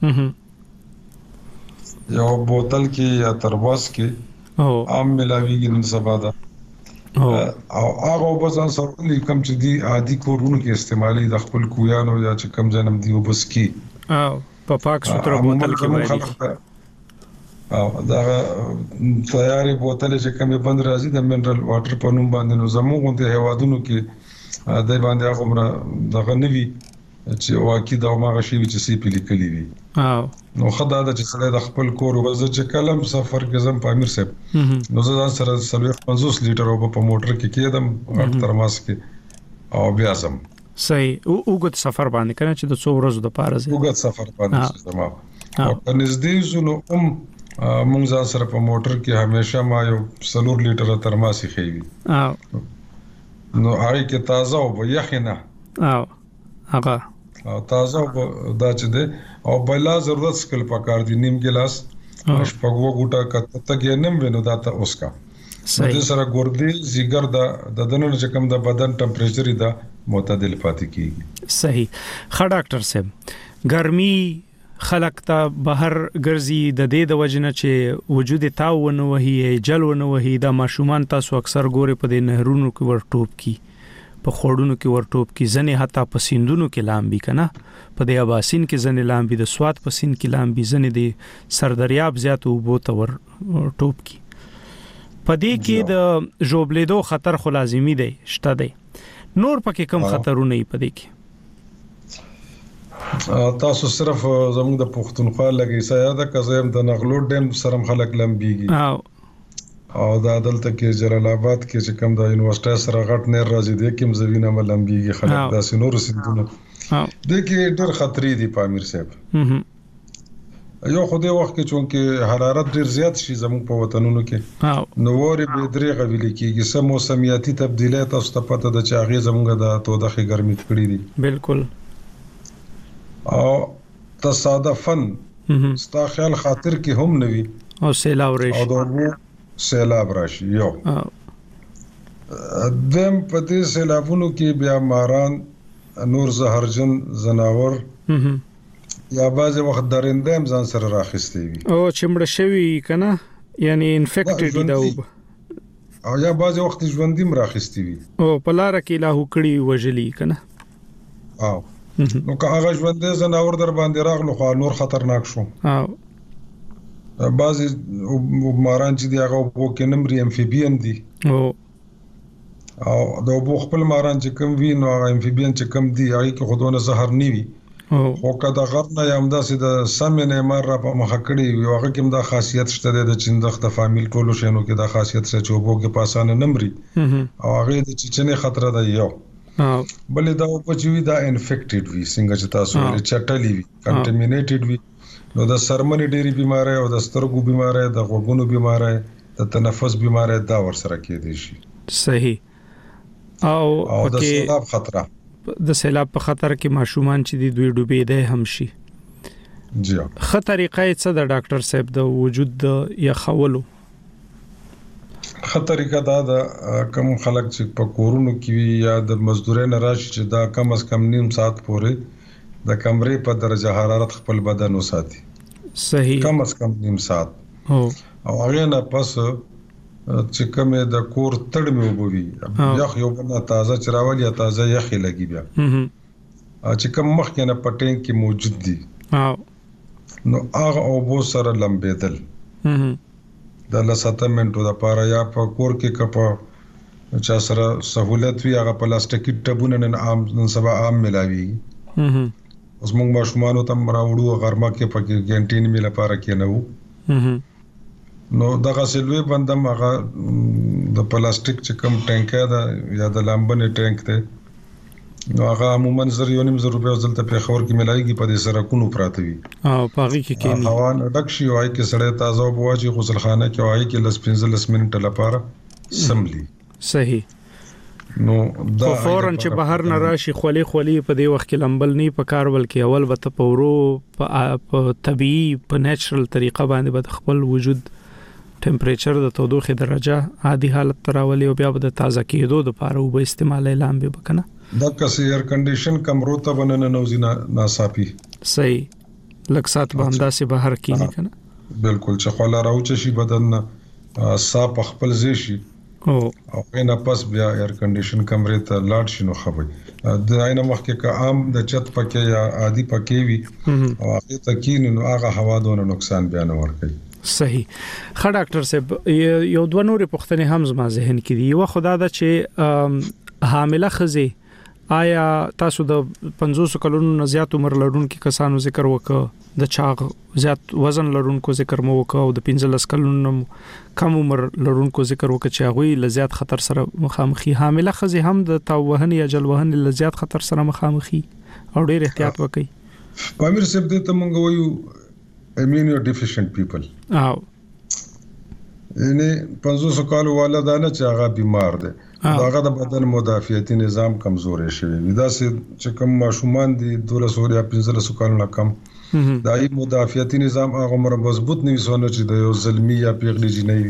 یو بوتل کې یا ترواس کې او عام ملاویږي نن سبا دا او هغه وبځان سره لیکم چې دی عادي کورونو کې استعمالي د خپل کویانو یا چې کم جنم دی وبس کی او په پاک ستر بوتل کې وایي او دا تیاری بوتل چې کومه بند راځي د منرال واټر په نوم باندې نو زموږ د هوادونو کې د باندې هغه دغه نوي چې واقعي دا ماغه شی چې سی پی لیکلی وي او نو خدای دا چې سره د خپل کور وزه چې کلم سفر کې زم پامیر صاحب نو زه سره سره پنځوس لیټر او په موټر کې کېدم غټ ترماس کې او بیا زم. صحیح. او وګت سفر باندې کنه چې د څو ورځې د پاره زه وګت سفر باندې زم او په نږدې زونو ام مونږ ځان سره په موټر کې همیشه ما یو سلور لیټر ترماسي خېوي او نو هغه کې تازه او یخنه او هغه او تازه دا چې ده او بلا ضرورت سکل پکار دي نیم ګلاس شپږو ګوټه کته تګ نیم ونو دا ته اوسکا د سره ګردې زیګر دا د دنه چې کوم د بدن ټمپریچر دا معتدل پاتې کیږي. صحیح. خا ډاکټر صاحب ګرمي خلق ته بهر ګرځي د دې د وجنه چې وجود تاونه وهي جل ونه وهي د ماشومان تاسو اکثر ګوره په دې نهرونو کې ورټوب کی په خوړونو کې ورټوب کې ځنې حتی په سیندونو کې لامبي کنه په د اباسین کې ځنې لامبي د سوات په سیند کې لامبي ځنې د سردریاب زیات وبو ته ور ټوب کې په دې کې د ژوبلیدو خطر خو لازمی دی شته دی نور پکې کم خطرونه یې په دې کې تاسو صرف زموږ د پښتونخوا لګي ساده کزم د نغلو ډیم سره خلک لمبيږي او او د عدالت کې جلال آباد کې چې کوم د یونیورسيټي سره غټ نه راځي د کوم زوینه ملمبيږي خلک د سينور سيندونه د کې ډېر خطرې دي پامیر صاحب یو خو دې وخت کې چونکه حرارت ډېر زیات شي زموږ په وطنونو کې نو وری به درې غویل کېږي سم موسمیاتي تبدیلات او ستپته د چاغي زموږ د تودخه ګرمي کړې دي بالکل او تصادفاً ستا خیال خاطر کې هم نوي او سیلاب راشي او دغه سیلاب راشي یو دم په دې سیلابونو کې بیا ماران نور زهرجن زناور یا بعض وخت درنده هم ځان سره راخستي وي او چمړه شوی کنه یعنی انفیکټډ دی او یا بعض وخت ژوندیم راخستي وي او په لار کې لا هکړی وجلی کنه او نو که هغه ژوندې زناور در باندې راغلو خو نور خطرناک شو او بعضی ماران چې دی هغه وو کې نمبر امفیبین دي او او د وو خپل ماران چې کم وی نو هغه امفیبین چې کم دي هغه کې خودونه زهر نیوي او کدا غرنه یم داسې د سمنه مار را په مخ کړی یو هغه کوم د خاصیت شته د چندخ د فامیل ټولو شنو کې د خاصیت سره چې وو کې پاسانه نمبر او هغه د چچنه خطر ده یو بلې دا په چوي دا انفیکټډ وي څنګه چې تاسو ولې چټلی وي کنټامینیټډ وي نو د سرمنې ډېری بیماری او د سترګو بیماری د غوږونو بیماری د تنفس بیماری دا ورسره کېدي شي صحیح او او د سیلاب خطر د سیلاب په خطر کې ماشومان چې دی دوی ډوبېده هم شي جی خطر طریقې څه د ډاکټر صاحب د وجود د یخولو خطر کا دا د کم خلک چې په کورونو کې یا د مزدورۍ نه راشي چې دا کم از کم نیم ساعت پورې د کمرې په درجه حرارت خپل بدن وساتي صحیح کم از کم نیم ساعت هو او هغه نه پس چې کومه د کور تړ مې وبوي یخ یو بنا تازه چراول یا تازه یخي لګي بیا چې کوم مخ کې نه پټین کې موجود دي نو هغه او بو سره لمبېدل د لساته منټو د پاره یا په کور کې کپا چا سره سہولت وی هغه پلاستیکي ټبونه نن عام نن سبا عام ملاوي اوس موږ ماشومان ته مراوړو غرمه کې په کینټین مې لپاره کې نه وو نو دغه سلوي بندم هغه د پلاستیک چې کم ټانک دا یا د لامبنې ټانک ته نو هغه عموما زر یو نیم زر روپیا ځلته په خبر کې ملایږي په دې سره کونو پراته وي او پاغي کې کې هوان ډک شي وای کې سړی تازه بواجی غسل خانه کې وای کې لس پنځلس منټه لپاره سملی صحیح نو دا فورن چې بهر نه راشي خولي خولي په دې وخت کې لمبل نه په کارول کې اول به ته پورو په طبيعي په نیچرل طریقه باندې به خپل وجود ټمپریچر د تودوخه درجه عادي حالت تراولي او بیا به د تازه کېدو لپاره وب استعمال اعلان به وکنه دا کسي ایر کنډیشن کمرو ته بننه نوځي ناصافي صحیح لک سات باندې سه بهر کې نه کنه بالکل چې خلا راوچ شي بدن صاف خپل زی شي او او نه پس بیا ایر کنډیشن کمرې ته لاړ شي نو خبري د عین وخت کې که عام د چت پکې یا عادي پکې وي او هغه تکین نو هغه هوا دونه نقصان بیان ورکړي صحیح خا ډاکټر صاحب یو دوه نورې پوښتنې هم زما ذهن کې دي یو خدا دا چې حامله خزه آیا تاسو د پنځوس کلونو نه زیات عمر لرونکو کسانو ذکر وکړه د چاغ زیات وزن لرونکو ذکر مو وکړه او د پنځلس کلونو کم عمر لرونکو ذکر وکړه چې هغه ل زیات خطر سره مخامخي حامله خزه هم د تاوهن یا جلوهن ل زیات خطر سره مخامخي او ډېر احتیاط وکړي پامیر صاحب دې ته مونږ وایو امینو ډیفیشنت پیپل او یعنی پنځوس کالو والدانه چې هغه بیمار دي هغه د بدن مدافعتي نظام کمزورې شوی دا چې کوم ماشومان دي دولس یا پنځلس کالو نه کم دای مدافعتي نظام هغه مر مضبوط نه وسونه چې د یو ظلمي یا پیغلي جنۍ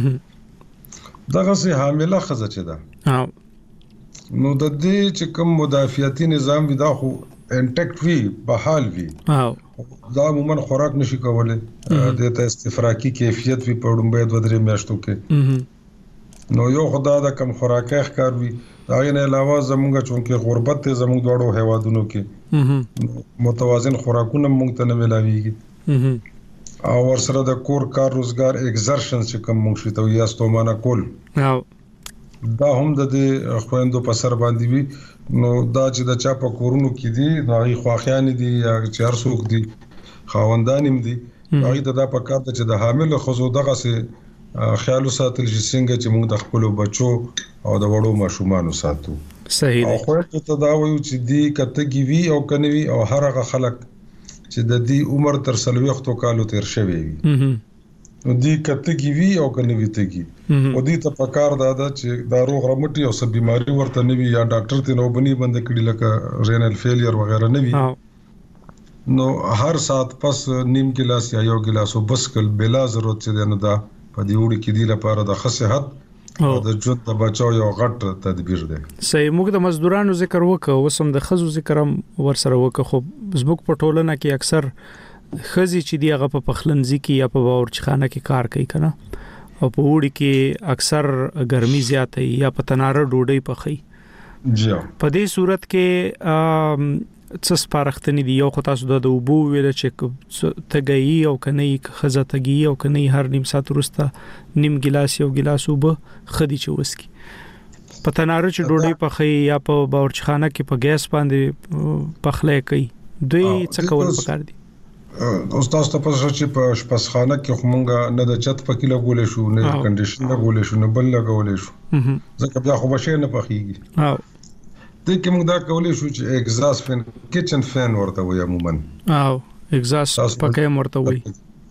وي دغه سه حامله خزه چې ده نو د دې چې کوم مدافعتي نظام وي دا خو انټیکټ وي بحال وي دا عموما خوراک نشي کولای د ته استفراقي کیفیت وی پړم به د درې میاشتو کې نو یو خدا دا کم خوراکه ښکار وي هغه نه علاوه زمونږ چونکه غربت ته زمونږ دوړو هیوادونو کې متوازن خوراکونه مونږ ته نه ملاويږي او ورسره د کور کار روزګار ایگزرشن چې کوم مونږ شته یا ستومانه کول دا هم د دې خويندو په سر باندې وي نو دا چې د چا په کورونو کې دي دا غي خواخیان دي یا چې هر څوک دي خاوندانم دي هغه ته دا په کار ده چې د حامل خزو دغه سه خیال ساتل چې څنګه چې موږ د خپل بچو او د وړو ماشومان ساتو صحیح او خو ته دا وایو چې دی کته گیوی او کنوي او هرغه خلک چې د دې عمر تر سلويختو کالو تیر شوی وي نو دی کته گیوی او کنوي تګي او دې ته په کار دا ده چې دا روغ رمټي او سب بيماري ورته نوي یا ډاکټر ته نو بني بند کړي لکه رینل فیلیر وغیرہ نوي نو هر سات پس نیم ګلاس یا یو ګلاس وبس کل بلا ضرورت چې نه دا په دې وړي کې دی لپاره د خصيحت او د ژوند د بچاو یو غټ تدبیر دی. صحیح. موږ د مزدورانو ذکر وکړو وسم د خزو ذکر هم ورسره وکړو خو زموږ په ټولنه کې اکثر خزي چې دی هغه په پخلنځي کې یا په باورچخانه کې کار کوي کنه او په وړي کې اکثر ګرمي زیاته یا په تناره ډوډۍ پخې. جی. په دې صورت کې څه سپارښتنې دي؟ یو خو تاسو د اوبو ویل چې تګي او کني خزه تګي او کني هر نیم ساعت وروسته نیم ګلاس یو ګلاس اوبه خدي چې وسکي. په تناره چې ډوډۍ پخې یا په باورچخانه کې په ګیس باندې پخلې کوي دوی څه کول پکار دي؟ استاد ته پوښتنه چې په شپسخانه کې خمونګه نه د چت پکې لګولې شو نه کنډیشن لګولې شو نه بل لګولې شو ځکه بیا خو بشه نه پخېږي. او د کوم دا کولې شو چې اگزاست فین کچن فین ورته وي عموما او اگزاست پکې مرته وي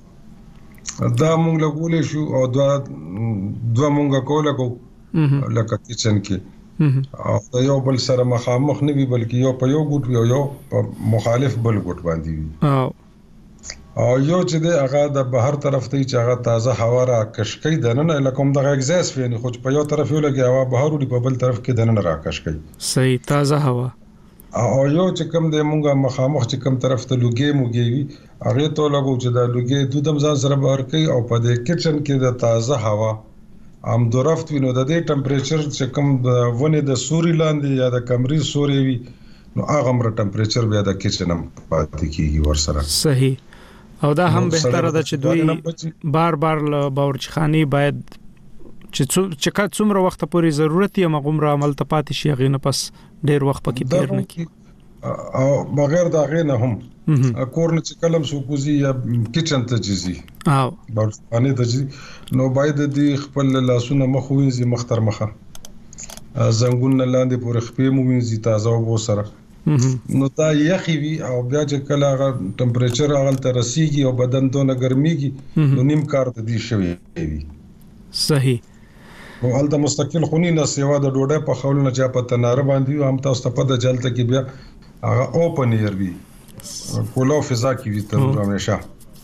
دا مونږ لګولې شو او دا دوه مونږه کوله کو لکه کچن کې او دا یو بل سره مخامخ نه وي بلکې یو په یو ګوت یو یو په مخالف بل ګوت باندې وي او او یو چې د هغه د بهر طرف ته چې هغه تازه هوا را کشکې دنه لکه هم د اگزاست فین خو په یو طرف یو لګي هوا بهر وړي په بل طرف کې دنه را کشکې. صحیح. تازه هوا او یو چې کوم د مونږه مخامخ چې کوم طرف ته لوګي موګي وي هغه ته لګو چې دا لوګي دودم ځان سره بهر کوي او په دې کچن کې د تازه هوا ام درفت وینو د دې ټمپریچر چې کوم د ونه د سوري لاندې یا د کمرې سوري وي نو هغه مر ټمپریچر بیا د کچن هم پاتې کیږي ورسره. صحیح. او دا هم بهتره ده چې دوی بار بار له باورچخانه باید چې چې څومره وخت پورې ضرورت یې مغمره عمل ته پاتې شي غینه پس ډیر وخت پکې تیر نه کی او بغیر دا غینه هم کورن چې کلم سو کوزي یا کچن ته جزي او باورچخانه ته جزي نو باید د خپل لاسونه مخ وینځي مختر مخه زنګون لاندې پورې خپې مو وینځي تازه او سره نو دا یخي وي او بیا چې کله هغه ټمپریچر هغه ته رسیږي او بدن دونه ګرميږي نو نیم کار ته دی شوی وي. صحیح. او الته مستقل خونی نه سیوا د ډوډۍ په خول نه چا په تناره باندې هم تاسو ته په جلته کې بیا هغه اوپن ایر وي کولو فضا کې وي تر همیشه.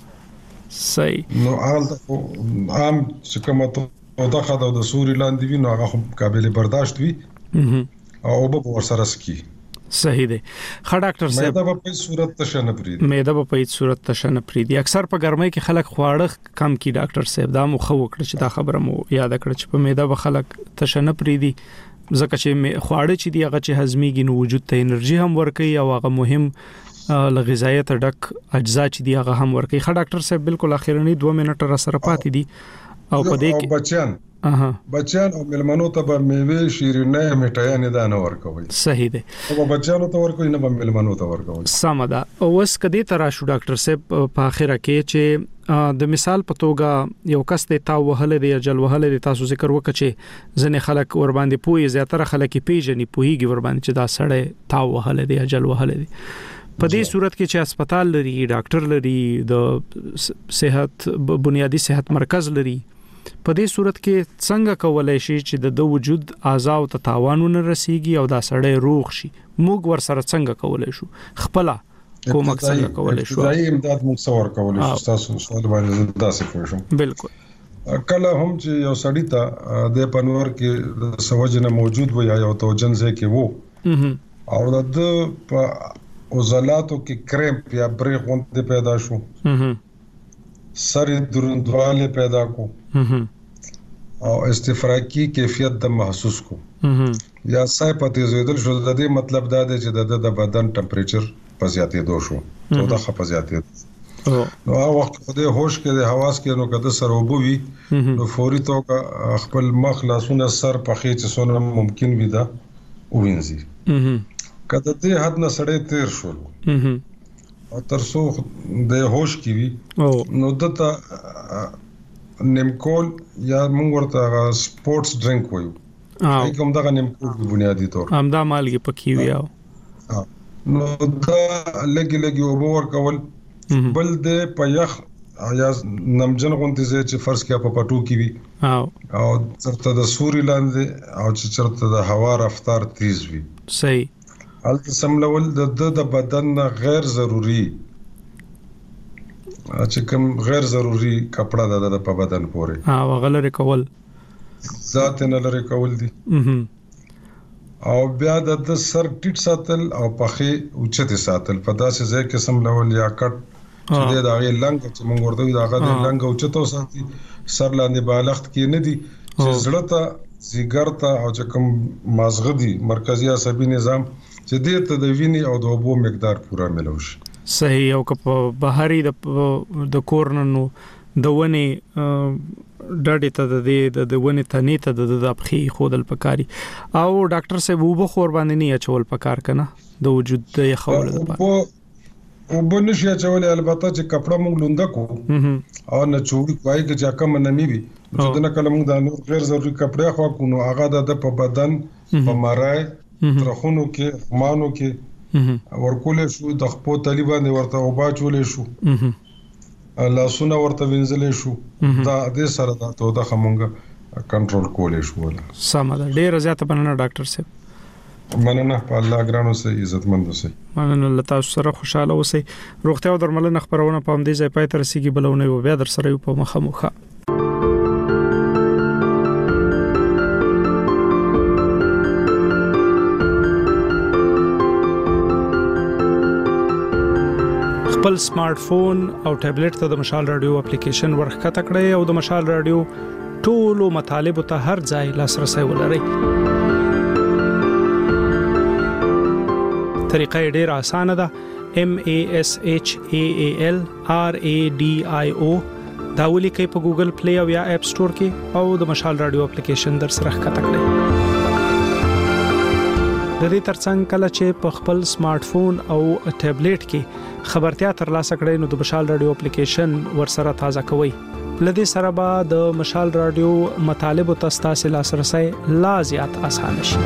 صحیح. نو الته عام چې کومه ته دغه د سوري لاندې وي نو هغه قابل برداشت وي او به ورسره سکی. صحیح دی. خا ډاکټر صاحب مېده په صورت تشنه پریدي مېده په صورت تشنه پریدي اکثر په ګرمۍ کې خلک خواړه کم کی ډاکټر صاحب دا مو خو وکړه چې دا خبره مو یاد کړ چې په مېده به خلک تشنه پریدي ځکه چې خواړه چې دی هغه چې هضميږي نو وجود ته انرژي هم ورکوي او هغه مهم لغذایت ډک اجزا چې دی هغه هم ورکوي. خا ډاکټر صاحب بالکل اخیرنی دوه منټه را سره پاتې دي او په دې کې بچیان اها بچیان او ملمنو ته به میوه شیرینه میټای نه دا نه ورکوي. صحیح دی. او بچیانو ته ورکوي نه به ملمنو ته ورکوي. سم ده. او وس کدي ترا شو ډاکټر صاحب په اخره کې چې د مثال په توګه یو کس ته تا وهله دی جل وهله دی تاسو ذکر وکړي چې ځنه خلک ور باندې پوي زیاتره خلک پیژني پويږي ور باندې چې دا سړی تا وهله دی جل وهله دی. په دې صورت کې چې هسپتال لري ډاکټر لري د صحت بنیادی صحت مرکز لري په دې صورت کې څنګه کولای شي چې د وجود اعضاء ته تاوانونه رسیږي او دا سړی روغ شي؟ موږ ور سره څنګه کولای شو خپل کومک څنګه کولای شو؟ ابتدایي امداد موږ څور کولای شو تاسو سوال باندې داسې کوم. بالکل. کله هم چې یو سړی ته د پنور کې سوجنه موجود وي یا یو توجن ځای کې وو او د په عضلاتو کې کرمپ یا بریغ غونډه پیدا شو سر دروندواله پیدا کو او استفراقی کیفیت د محسوس کو یا سای پته زیدل شو د دې مطلب دا دی چې د بدن ټمپریچر په زیاتې دو شو نو دا خپ زیاتې نو هغه وخت په دې هوش کې د حواس کې نو کده سره وبوي نو فوري توګه خپل مخ لاسونه سر په خې چې څونه ممکن وي دا وینځي کده دې حد نه سړې تیر شو او تر څو د هوش کې وي نو دته نیمکول یا موږ ورته سپورتس ډرینک وایو ای کوم دا نیمکول په بنیادی طور هم دا مالګي پکې ویاو نو دا لګي لګي او ور کول بل د پيخ یا نمجن غونډې چې فرض کې په پټو کې وي او او چرته د سوري لاندې او چې چرته د هوا رفتار تیز وي صحیح الته سملول د د بدن غیر ضروري چې کوم غیر ضروري کپڑا د د په بدن پورې ها وغلره کول ذات نه لري کول دي او بیا د سر ټیټ ساتل او پخې اوچته ساتل په داسې ځای کې سملول یا کټ چې دا غي لنګ چې موږ ورته دا غي لنګ اوچته ساتي سر لاندې بالښت کې نه دي چې زړه ته زیګر ته او چې کوم مازغه دي مرکزی عصبي نظام چې دې ته د ویني او د اوبو مقدار پورا ملوش صحیح او که بهاري د د کورننو د ونی ډاډه ته د د ونی تنې ته د د بخي خودل پکاري او ډاکټر صاحب وبو خور باندې نه اچول پکار کنه د وجود د خول لپاره او بنشي اچول البته چې کپڑا مونږ لوندا کو او نه چوری کوي چې کم نمی وي چې دنه کله مونږ د نور غیر ضروري کپڑا خو کو نو هغه د په بدن په مارای ترخونو کې مانو کې ورکول شو د خپل طالبان ورته او باچول شو الله سونه ورته وینځل شو دا د سره د تو د خمونګه کنټرول کولې شو ولا سمه ده ډیر زیاته بننه ډاکټر صاحب مننه په الله ګرانو سه عزتمند اوسئ مننه الله تاسو سره خوشاله اوسئ روغتیا او درملنه خبرونه په همدې ځای پای تر سیګي بلونه او بیا در سره په مخه مخه خپل سمارټ فون او ټابلیټ ته د مشال رادیو اپلیکیشن ورخته کړئ او د مشال رادیو ټولو مطالب ته هر ځای لاسرسي ولرئ. طریقه ډېر اسانه ده. M A S H A A L R A D I O دا ولیکئ په ګوګل پلی او یا اپ سٹور کې او د مشال رادیو اپلیکیشن در سره ښکته کړئ. د دې ترڅنګ کله چې په خپل سمارټ فون او ټابلیټ کې خبرتیا ترلاسه کړئ نو د مشال رادیو اپلیکیشن ورسره تازه کوئ. لدې سره به د مشال رادیو مطالب او تاسو لاسرسي لا زیات اسانه شي.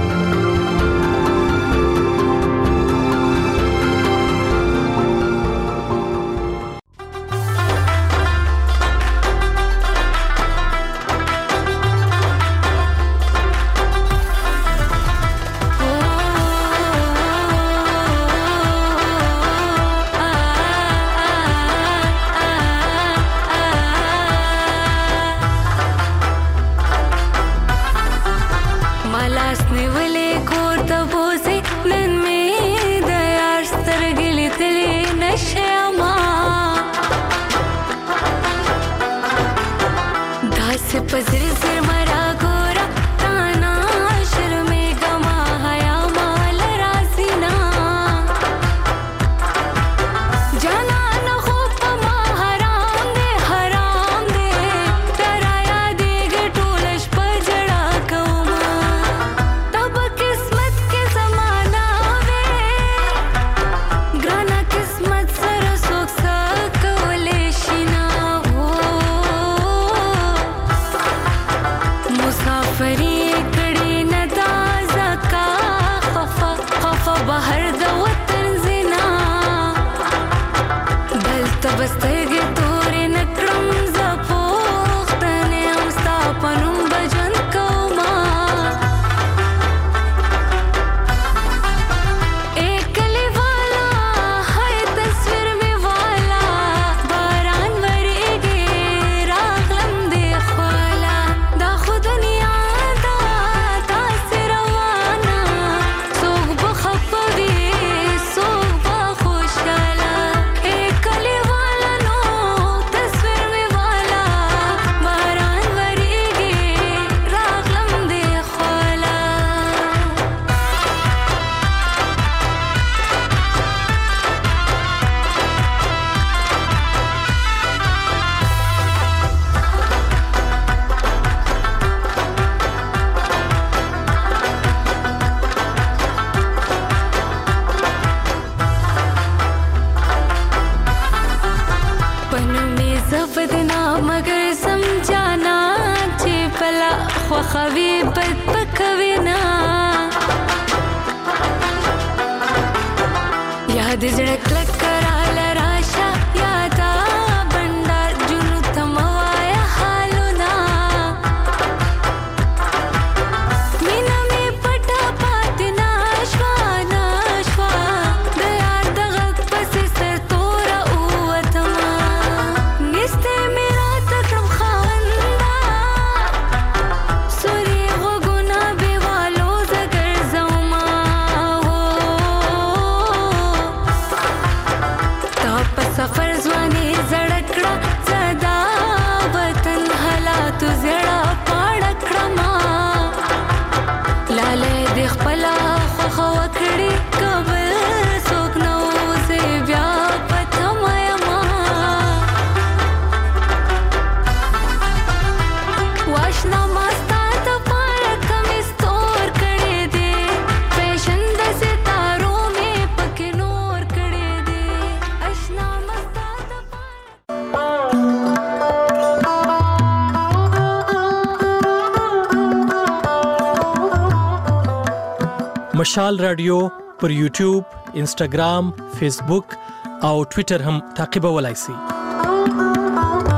No خوي بد پکوي نا یاد زړه کلک کرال راشا یادا بندر جنو تموایا حالونا مینا می پټا پات ناشوا ناشوا د یاد غږ پس سر تور اوتما نسته میرا تکم خواندا سوري غوګنا بیوالو زګر زوما سفر ځواني زړکړه زدا وطن حالات زړه پاړکړه ما لاله د خپل خو وکړي قبل سوک نو زه بیا پته مې ما واشنا مستا ته پار کم استور کړي دي فیشن د ستارو مې پکې نور کړي دي اشنا مشال رادیو پر یوټیوب، انسټاګرام، فیسبوک او ټوئیټر هم تعقیبولای شئ.